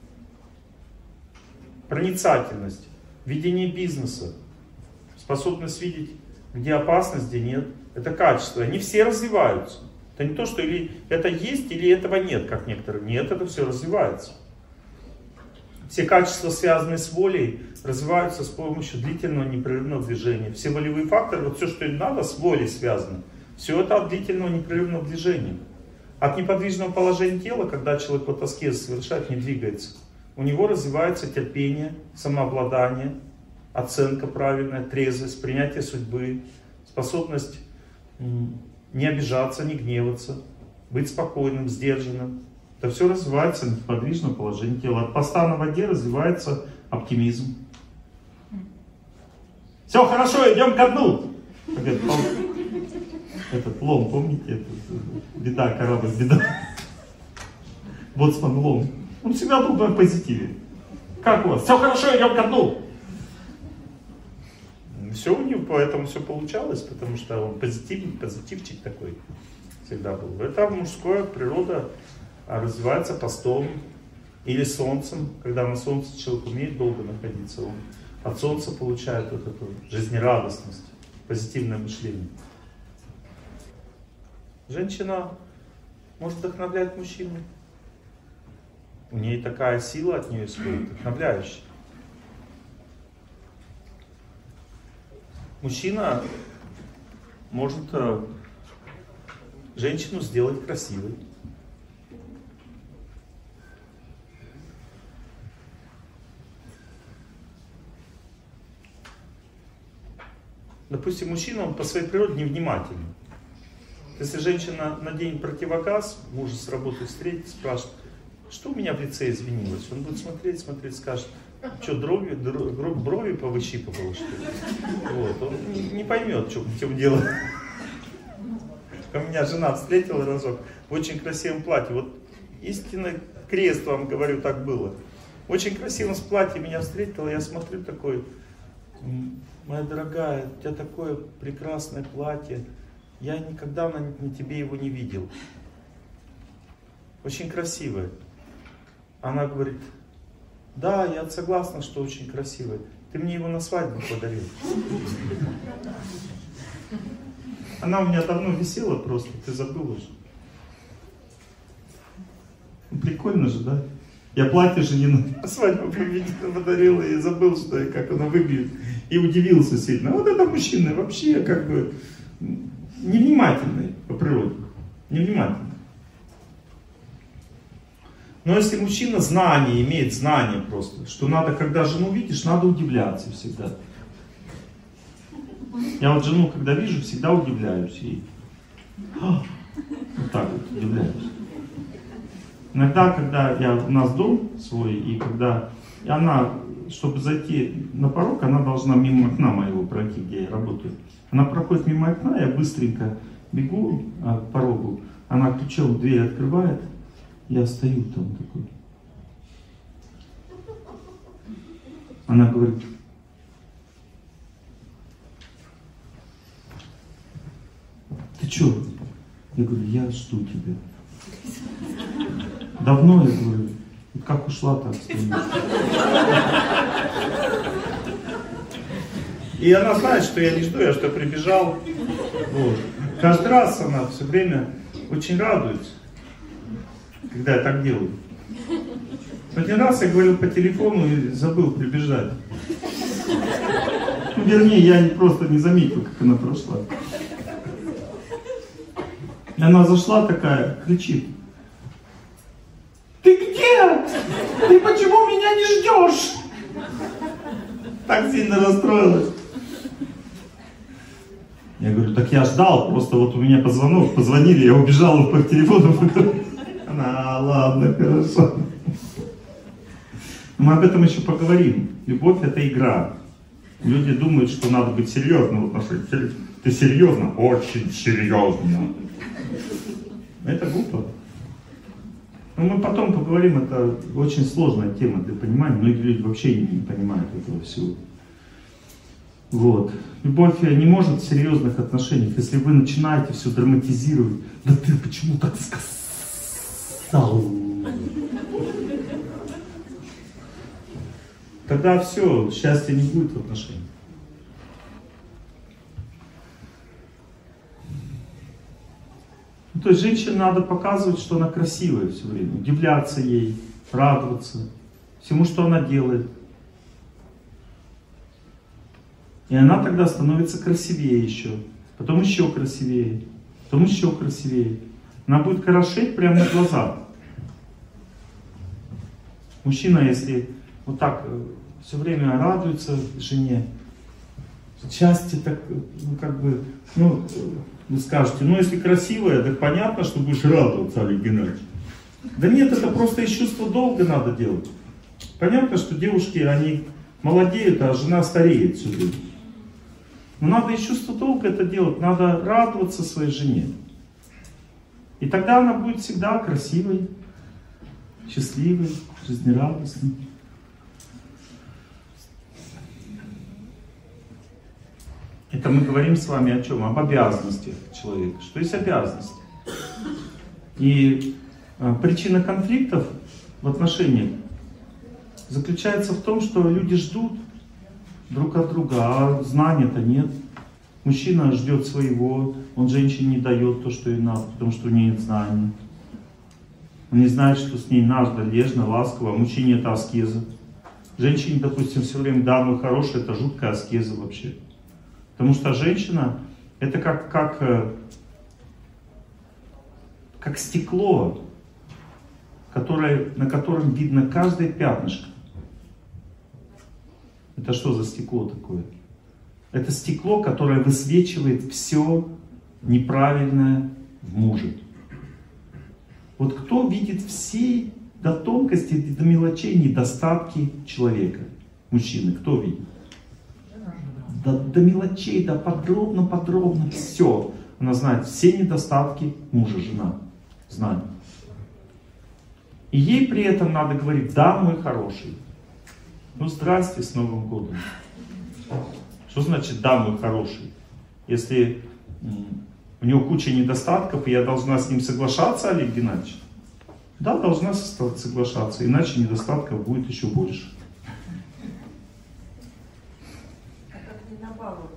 Проницательность, ведение бизнеса, способность видеть, где опасность, где нет. Это качество. Они все развиваются. Это не то, что или это есть, или этого нет, как некоторые. Нет, это все развивается. Все качества, связанные с волей, развиваются с помощью длительного непрерывного движения. Все волевые факторы, вот все, что им надо, с волей связано. Все это от длительного непрерывного движения. От неподвижного положения тела, когда человек вот аскез совершает, не двигается, у него развивается терпение, самообладание, оценка правильная, трезвость, принятие судьбы, способность не обижаться, не гневаться, быть спокойным, сдержанным. Это все развивается в неподвижном положении тела. От поста на воде развивается оптимизм. Все хорошо, идем ко дну. Этот лом, помните? Этот, беда, корабль, беда. Боцман лом. Он всегда был в позитиве. Как у вас? Все хорошо, идем ко дну. Все у него, поэтому все получалось, потому что он позитивный, позитивчик такой всегда был. Это мужская природа развивается постом или солнцем. Когда на солнце человек умеет долго находиться, он от солнца получает вот эту жизнерадостность, позитивное мышление. Женщина может вдохновлять мужчину. У нее такая сила от нее исходит, вдохновляющая. Мужчина может женщину сделать красивой. Допустим, мужчина, он по своей природе невнимательный. Если женщина наденет противогаз, мужа с работы встретит, спрашивает, что у меня в лице изменилось? Он будет смотреть, смотреть, скажет, что, брови, брови повыщипывал, что ли? Вот. Он не, не поймет, что, в чем дело. У меня жена встретила разок в очень красивом платье. Вот истинно крест вам говорю, так было. В очень красивом платье меня встретила, я смотрю такой, моя дорогая, у тебя такое прекрасное платье, я никогда на, на тебе его не видел. Очень красивое. Она говорит, да, я согласна, что очень красивое. Ты мне его на свадьбу подарил. Она у меня давно висела просто, ты забыл уже. Прикольно же, да? Я платье жене на свадьбу подарил и забыл, что я, как она выглядит. И удивился сильно. Вот это мужчина вообще как бы невнимательный по природе. Невнимательный. Но если мужчина знание, имеет знание просто, что надо, когда жену видишь, надо удивляться всегда. Я вот жену, когда вижу, всегда удивляюсь ей. Вот так вот удивляюсь. Иногда, когда я, у нас дом свой, и когда и она, чтобы зайти на порог, она должна мимо окна моего пройти, где я работаю. Она проходит мимо окна, я быстренько бегу а, к порогу, она ключом дверь открывает, я стою там такой. Она говорит, ты что, Я говорю, я жду тебя. Давно, я говорю, как ушла, так стою. И она знает, что я не жду, я что прибежал. Вот. Каждый раз она все время очень радуется, когда я так делаю. Один раз я говорил по телефону и забыл прибежать. Ну, вернее, я просто не заметил, как она прошла. И она зашла такая, кричит. Ты где? Ты почему меня не ждешь? Так сильно расстроилась. Я говорю, так я ждал, просто вот у меня позвонок, позвонили, я убежал по телефону. Она, ладно, хорошо. Мы об этом еще поговорим. Любовь — это игра. Люди думают, что надо быть серьезным в отношениях. Ты серьезно? Очень серьезно. Это глупо. Но мы потом поговорим, это очень сложная тема для понимания. Многие люди вообще не понимают этого всего. Вот. Любовь не может в серьезных отношениях, если вы начинаете все драматизировать. Да ты почему так сказал? Тогда все, счастья не будет в отношениях. Ну, то есть женщине надо показывать, что она красивая все время, удивляться ей, радоваться всему, что она делает. И она тогда становится красивее еще, потом еще красивее, потом еще красивее. Она будет хорошеть прямо на глазах. Мужчина, если вот так все время радуется жене, счастье так, ну как бы, ну, вы скажете, ну если красивая, так понятно, что будешь радоваться, Олег Геннадьевич. Да нет, это просто из чувства долга надо делать. Понятно, что девушки, они молодеют, а жена стареет все время. Но надо из чувства долга это делать, надо радоваться своей жене. И тогда она будет всегда красивой, счастливой, жизнерадостной. Это мы говорим с вами о чем? Об обязанностях человека. Что есть обязанности? И а, причина конфликтов в отношениях заключается в том, что люди ждут друг от друга, а знания-то нет. Мужчина ждет своего, он женщине не дает то, что ей надо, потому что у нее нет знаний. Он не знает, что с ней надо, нежно, ласково, а мужчине это аскеза. Женщине, допустим, все время, да, мы хорошие, это жуткая аскеза вообще. Потому что женщина, это как, как, как стекло, которое, на котором видно каждое пятнышко. Это что за стекло такое? Это стекло, которое высвечивает все неправильное в муже. Вот кто видит все до тонкости, до мелочей недостатки человека, мужчины, кто видит? До, до мелочей, до подробно-подробно все. Она знает все недостатки мужа, жена. Знает. И ей при этом надо говорить, да, мой хороший. Ну, здрасте, с Новым годом. Что значит «да, мой хороший»? Если у него куча недостатков, и я должна с ним соглашаться, Олег Геннадьевич? Да, должна соглашаться, иначе недостатков будет еще больше.
А как не наоборот?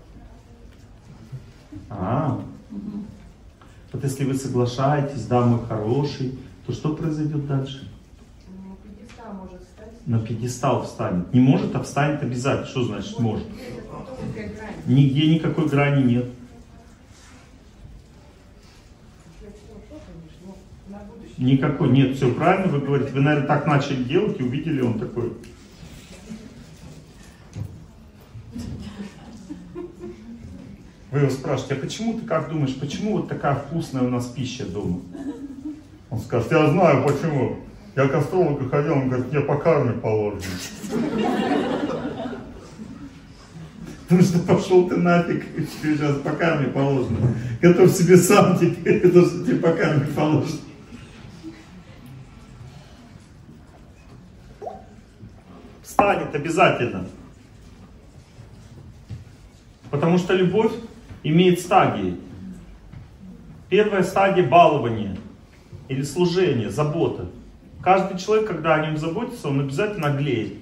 А, вот если вы соглашаетесь, да, мой хороший, то что произойдет дальше?
Ну, пьедестал может встать.
На пьедестал встанет. Не может, а встанет обязательно. Что значит может? Нигде никакой грани нет. Никакой нет. Все правильно вы говорите. Вы, наверное, так начали делать и увидели он такой. Вы его спрашиваете, а почему ты как думаешь, почему вот такая вкусная у нас пища дома? Он скажет, я знаю почему. Я к астрологу ходил, он говорит, мне по карме положено. Потому что пошел ты нафиг, тебе сейчас по карме положено. Готов себе сам теперь, потому что тебе по карме положено. Встанет обязательно. Потому что любовь имеет стадии. Первая стадия балования или служения, забота. Каждый человек, когда о нем заботится, он обязательно наглеет.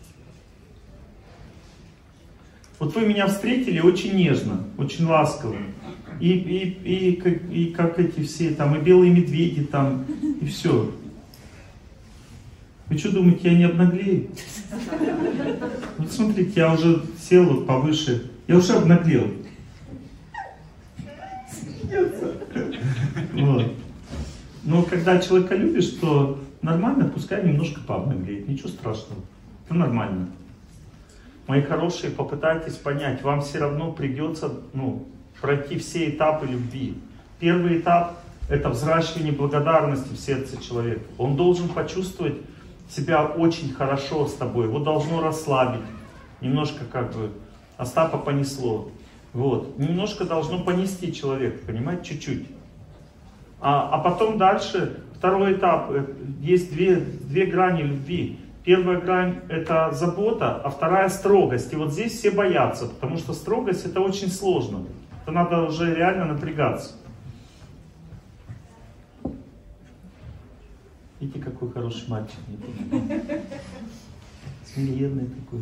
Вот вы меня встретили очень нежно, очень ласково. И, и, и, и, и как эти все, там, и белые медведи, там, и все. Вы что думаете, я не обнаглею? Вот смотрите, я уже сел вот повыше, я уже обнаглел. Вот. Но когда человека любишь, то нормально, пускай немножко пообнаглеет, ничего страшного, это нормально. Мои хорошие, попытайтесь понять, вам все равно придется, ну, пройти все этапы любви. Первый этап — это взращивание благодарности в сердце человека. Он должен почувствовать себя очень хорошо с тобой, его должно расслабить, немножко как бы Остапа понесло. Вот. Немножко должно понести человека, понимаете, чуть-чуть. А, а потом дальше, второй этап, есть две, две грани любви. Первая грань — это забота, а вторая — строгость. И вот здесь все боятся, потому что строгость — это очень сложно. Это надо уже реально напрягаться. Видите, какой хороший мальчик. Смиренный такой.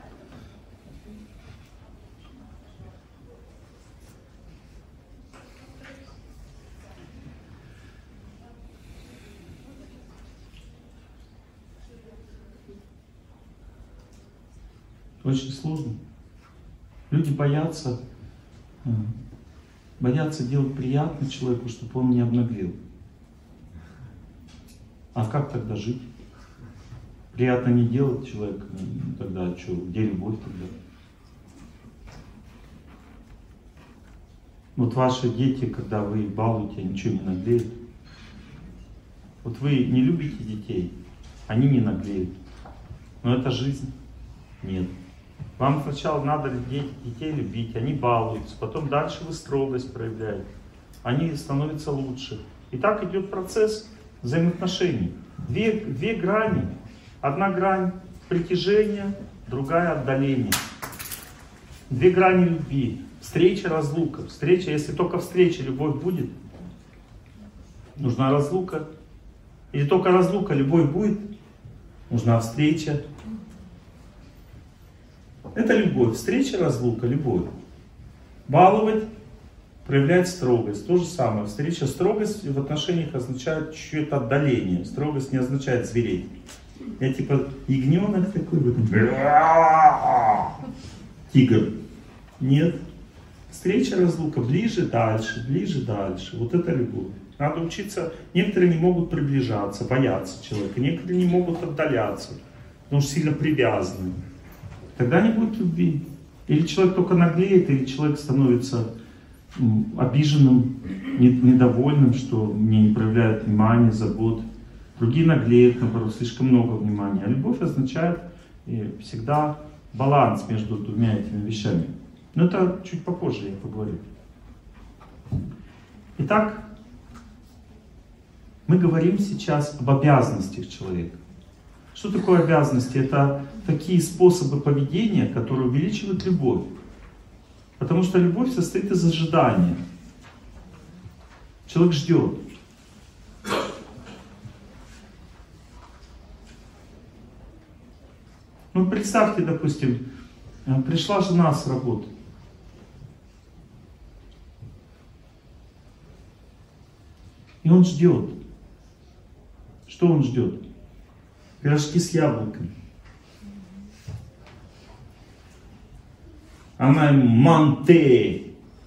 Очень сложно. Люди боятся, боятся делать приятно человеку, чтобы он не обнаглел. А как тогда жить? Приятно не делать человек, тогда что, где любовь тогда? Вот ваши дети, когда вы их балуете, ничего не наглеют. Вот вы не любите детей, они не наглеют. Но это жизнь. Нет. Вам сначала надо детей, детей любить, они балуются, потом дальше вы строгость проявляете, они становятся лучше. И так идет процесс взаимоотношений. Две, две грани. Одна грань притяжения, другая отдаления. Две грани любви. Встреча, разлука. Встреча, если только встреча, любовь будет, нужна разлука. Или только разлука, любовь будет, нужна встреча. Это любовь. Встреча, разлука, любовь. Баловать, проявлять строгость. То же самое. Встреча, строгость в отношениях означает чье-то отдаление. Строгость не означает звереть. Я типа ягненок такой, вот, тигр. Нет. Встреча, разлука, ближе, дальше, ближе, дальше. Вот это любовь. Надо учиться. Некоторые не могут приближаться, боятся человека. Некоторые не могут отдаляться, потому что сильно привязаны. Тогда не будет любви. Или человек только наглеет, или человек становится обиженным, недовольным, что мне не проявляют внимания, забот. Другие наглеют, наоборот, слишком много внимания. А любовь означает всегда баланс между двумя этими вещами. Но это чуть попозже я поговорю. Итак, мы говорим сейчас об обязанностях человека. Что такое обязанности? Это такие способы поведения, которые увеличивают любовь. Потому что любовь состоит из ожидания. Человек ждет. Ну, представьте, допустим, пришла жена с работы. И он ждет. Что он ждет? Пирожки с яблоками. Она ему манты.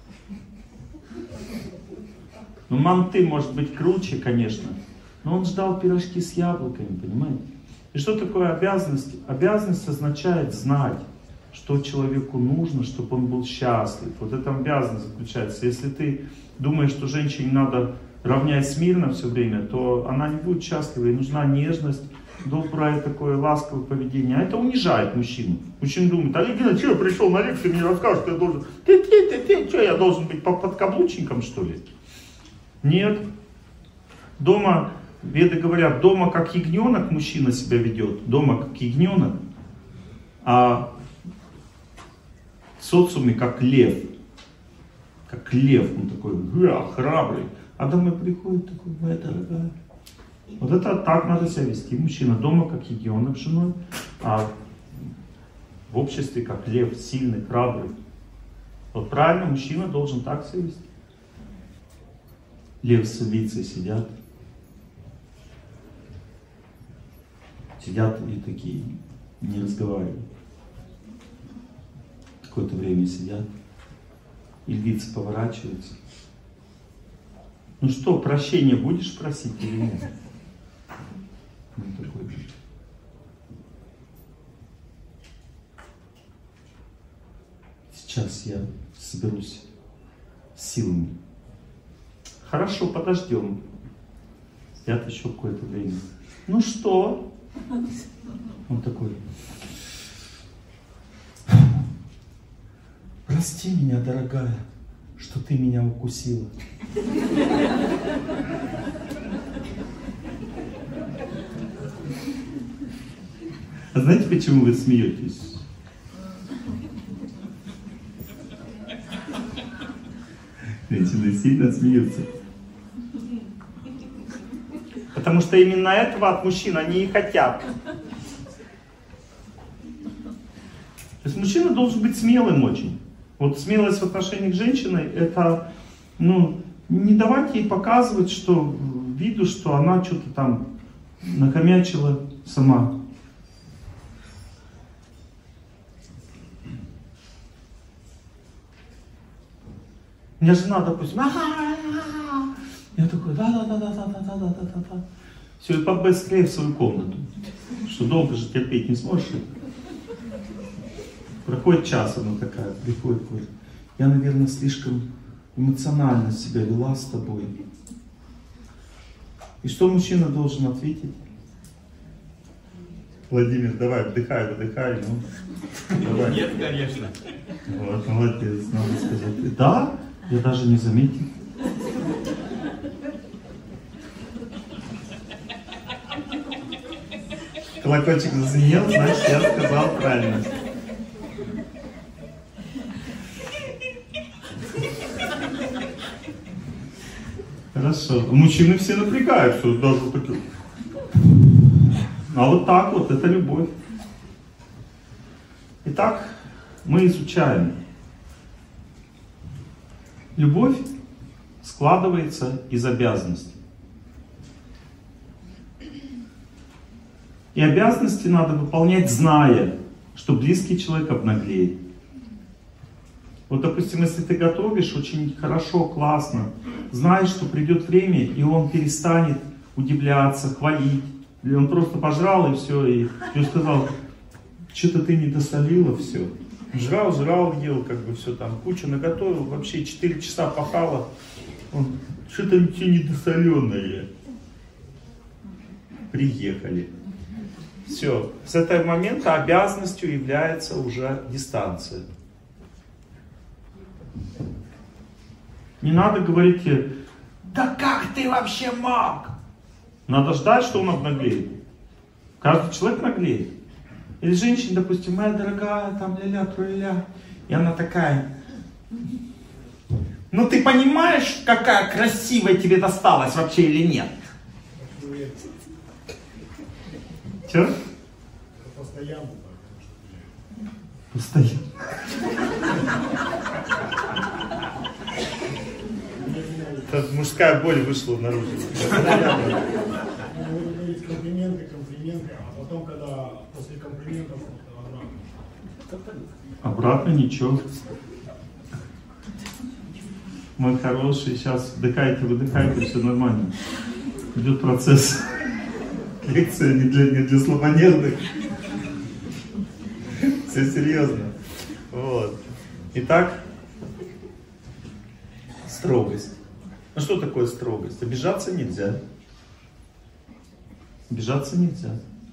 Ну, манты может быть круче, конечно. Но он ждал пирожки с яблоками, понимаете? И что такое обязанность? Обязанность означает знать, что человеку нужно, чтобы он был счастлив. Вот эта обязанность заключается. Если ты думаешь, что женщине надо равнять смирно все время, то она не будет счастлива. Ей нужна нежность, доброе такое ласковое поведение. А это унижает мужчину. Мужчина думает: Олег, что я пришел на лекцию, мне расскажут, что я должен... Ты, ты, ты, ты, что, я должен быть подкаблучником, что ли? Нет. Дома, веды говорят, дома как ягненок мужчина себя ведет. Дома как ягненок. А в социуме как лев. Как лев, он такой, га, храбрый. А домой приходит такой: моя дорогая. Вот это так надо себя вести. Мужчина дома как ягненок с женой, а в обществе как лев, сильный, храбрый. Вот правильно, мужчина должен так себя вести. Лев с львицей сидят. Сидят и такие, не разговаривают. Какое-то время сидят. И львица поворачивается. Ну что, прощения будешь просить или нет? Ну, такой. Сейчас я соберусь с силами. Хорошо, подождем. Сидят еще какое-то время. Ну что? Он такой: прости меня, дорогая, что ты меня укусила. А знаете, почему вы смеетесь? Женщины сильно смеются. Потому что именно этого от мужчин они и хотят. То есть мужчина должен быть смелым очень. Вот смелость в отношениях с женщиной, это, ну, не давать ей показывать, что виду, что она что-то там нахомячила сама. У меня жена, допустим, я такой: да-да-да-да-да-да-да-да-да-да. Все, и побыстрее в свою комнату. Что долго же терпеть не сможешь. Проходит час, она такая, приходит, говорит: я, наверное, слишком эмоционально себя вела с тобой. И что мужчина должен ответить? Владимир, давай, вдыхай, выдыхай. Ну, давай.
Нет, конечно.
Вот, молодец, надо сказать. Да, я даже не заметил. Колокольчик зазвенел, значит, я сказал правильно. Хорошо. Мужчины все напрягаются, даже такие. А вот так вот, это любовь. Итак, мы изучаем. Любовь складывается из обязанностей. И обязанности надо выполнять, зная, что близкий человек обнаглеет. Вот, допустим, если ты готовишь очень хорошо, классно, знаешь, что придет время, и он перестанет удивляться, хвалить. Или он просто пожрал, и все, и ты сказал: что-то ты не досолила все. Жрал, жрал, ел, как бы все там, кучу наготовил, вообще четыре часа пахало. Он: что-то все недосоленное. Приехали. Все. С этого момента обязанностью является уже дистанция. Не надо говорить: да как ты вообще мог? Надо ждать, что он обнаглеет. Каждый человек наглеет. Или женщина, допустим: моя дорогая, там ля-ля, труля. И она такая: ну ты понимаешь, какая красивая тебе досталась вообще или нет? Че?
Постоянно.
Постоянно. Это мужская боль вышла наружу.
Говорить комплименты, комплименты, а потом, когда после комплиментов обратно.
Обратно ничего. Мой хороший, сейчас вдыхайте, выдыхайте, все нормально. Идет процесс. Лекция не для, не для слабонервных. Все серьезно. Вот. Итак, строгость. Ну что такое строгость? Обижаться нельзя. Обижаться нельзя.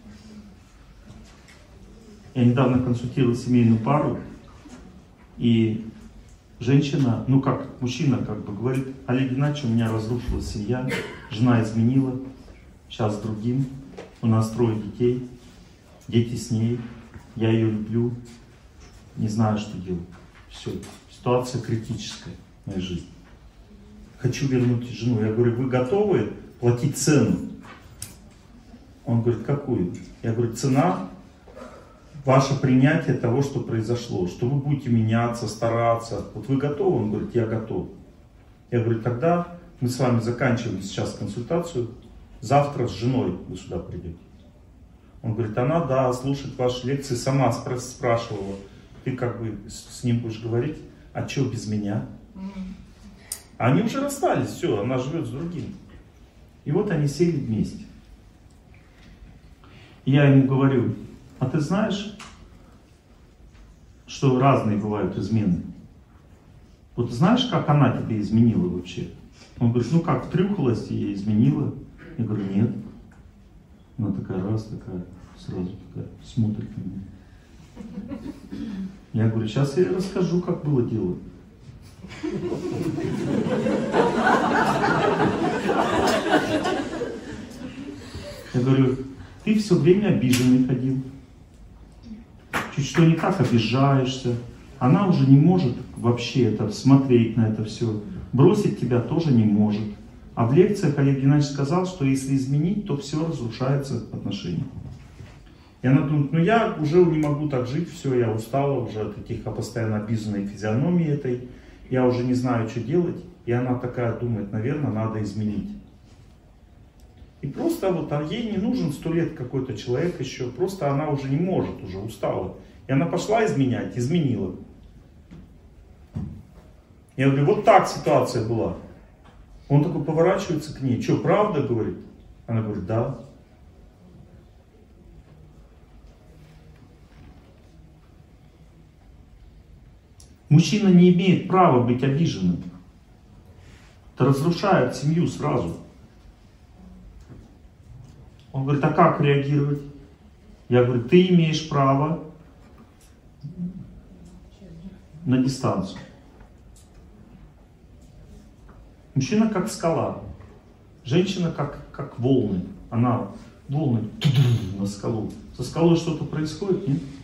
Я недавно консультировал семейную пару, и женщина, ну как, мужчина как бы говорит: Олег Геннадьевич, у меня разрушилась семья, жена изменила, сейчас с другим, у нас трое детей, дети с ней, я ее люблю, не знаю, что делать. Все, ситуация критическая в моей жизни. хочу вернуть жену. Я говорю, вы готовы платить цену? Он говорит, какую? Я говорю, цена ваше принятие того, что произошло, что вы будете меняться, стараться. Вот вы готовы? Он говорит, я готов. Я говорю, тогда мы с вами заканчиваем сейчас консультацию, завтра с женой вы сюда придете. Он говорит, она, да, слушает ваши лекции, сама спра- спрашивала, ты как бы с, с ним будешь говорить, а что без меня? А они уже расстались, все, она живет с другим. И вот они сели вместе. И я ему говорю, а ты знаешь, что разные бывают измены? Вот знаешь, как она тебе изменила вообще? Он говорит, ну как, трюхалась и я изменила? Я говорю, нет. Она такая раз, такая, сразу такая, смотрит на меня. Я говорю, сейчас я расскажу, как было дело. Я говорю, ты все время обиженный ходил. Чуть что не так, обижаешься. Она уже не может вообще это смотреть на это все. Бросить тебя тоже не может. А в лекциях Олег Геннадьевич сказал, что если изменить, то все разрушается отношения. И она думает, ну я уже не могу так жить, все, я устала уже от этих постоянно обиженной физиономии этой. Я уже не знаю, что делать. И она такая думает, наверное, надо изменить. И просто вот а ей не нужен сто лет какой-то человек еще. Просто она уже не может, уже устала. И она пошла изменять, изменила. Я говорю, вот так ситуация была. Он такой поворачивается к ней. Что, правда, говорит? Она говорит, да. Мужчина не имеет права быть обиженным. Это разрушает семью сразу. Он говорит, а как реагировать? Я говорю, ты имеешь право на дистанцию. Мужчина как скала, женщина как, как волны. Она волны на скалу. Со скалой что-то происходит, нет?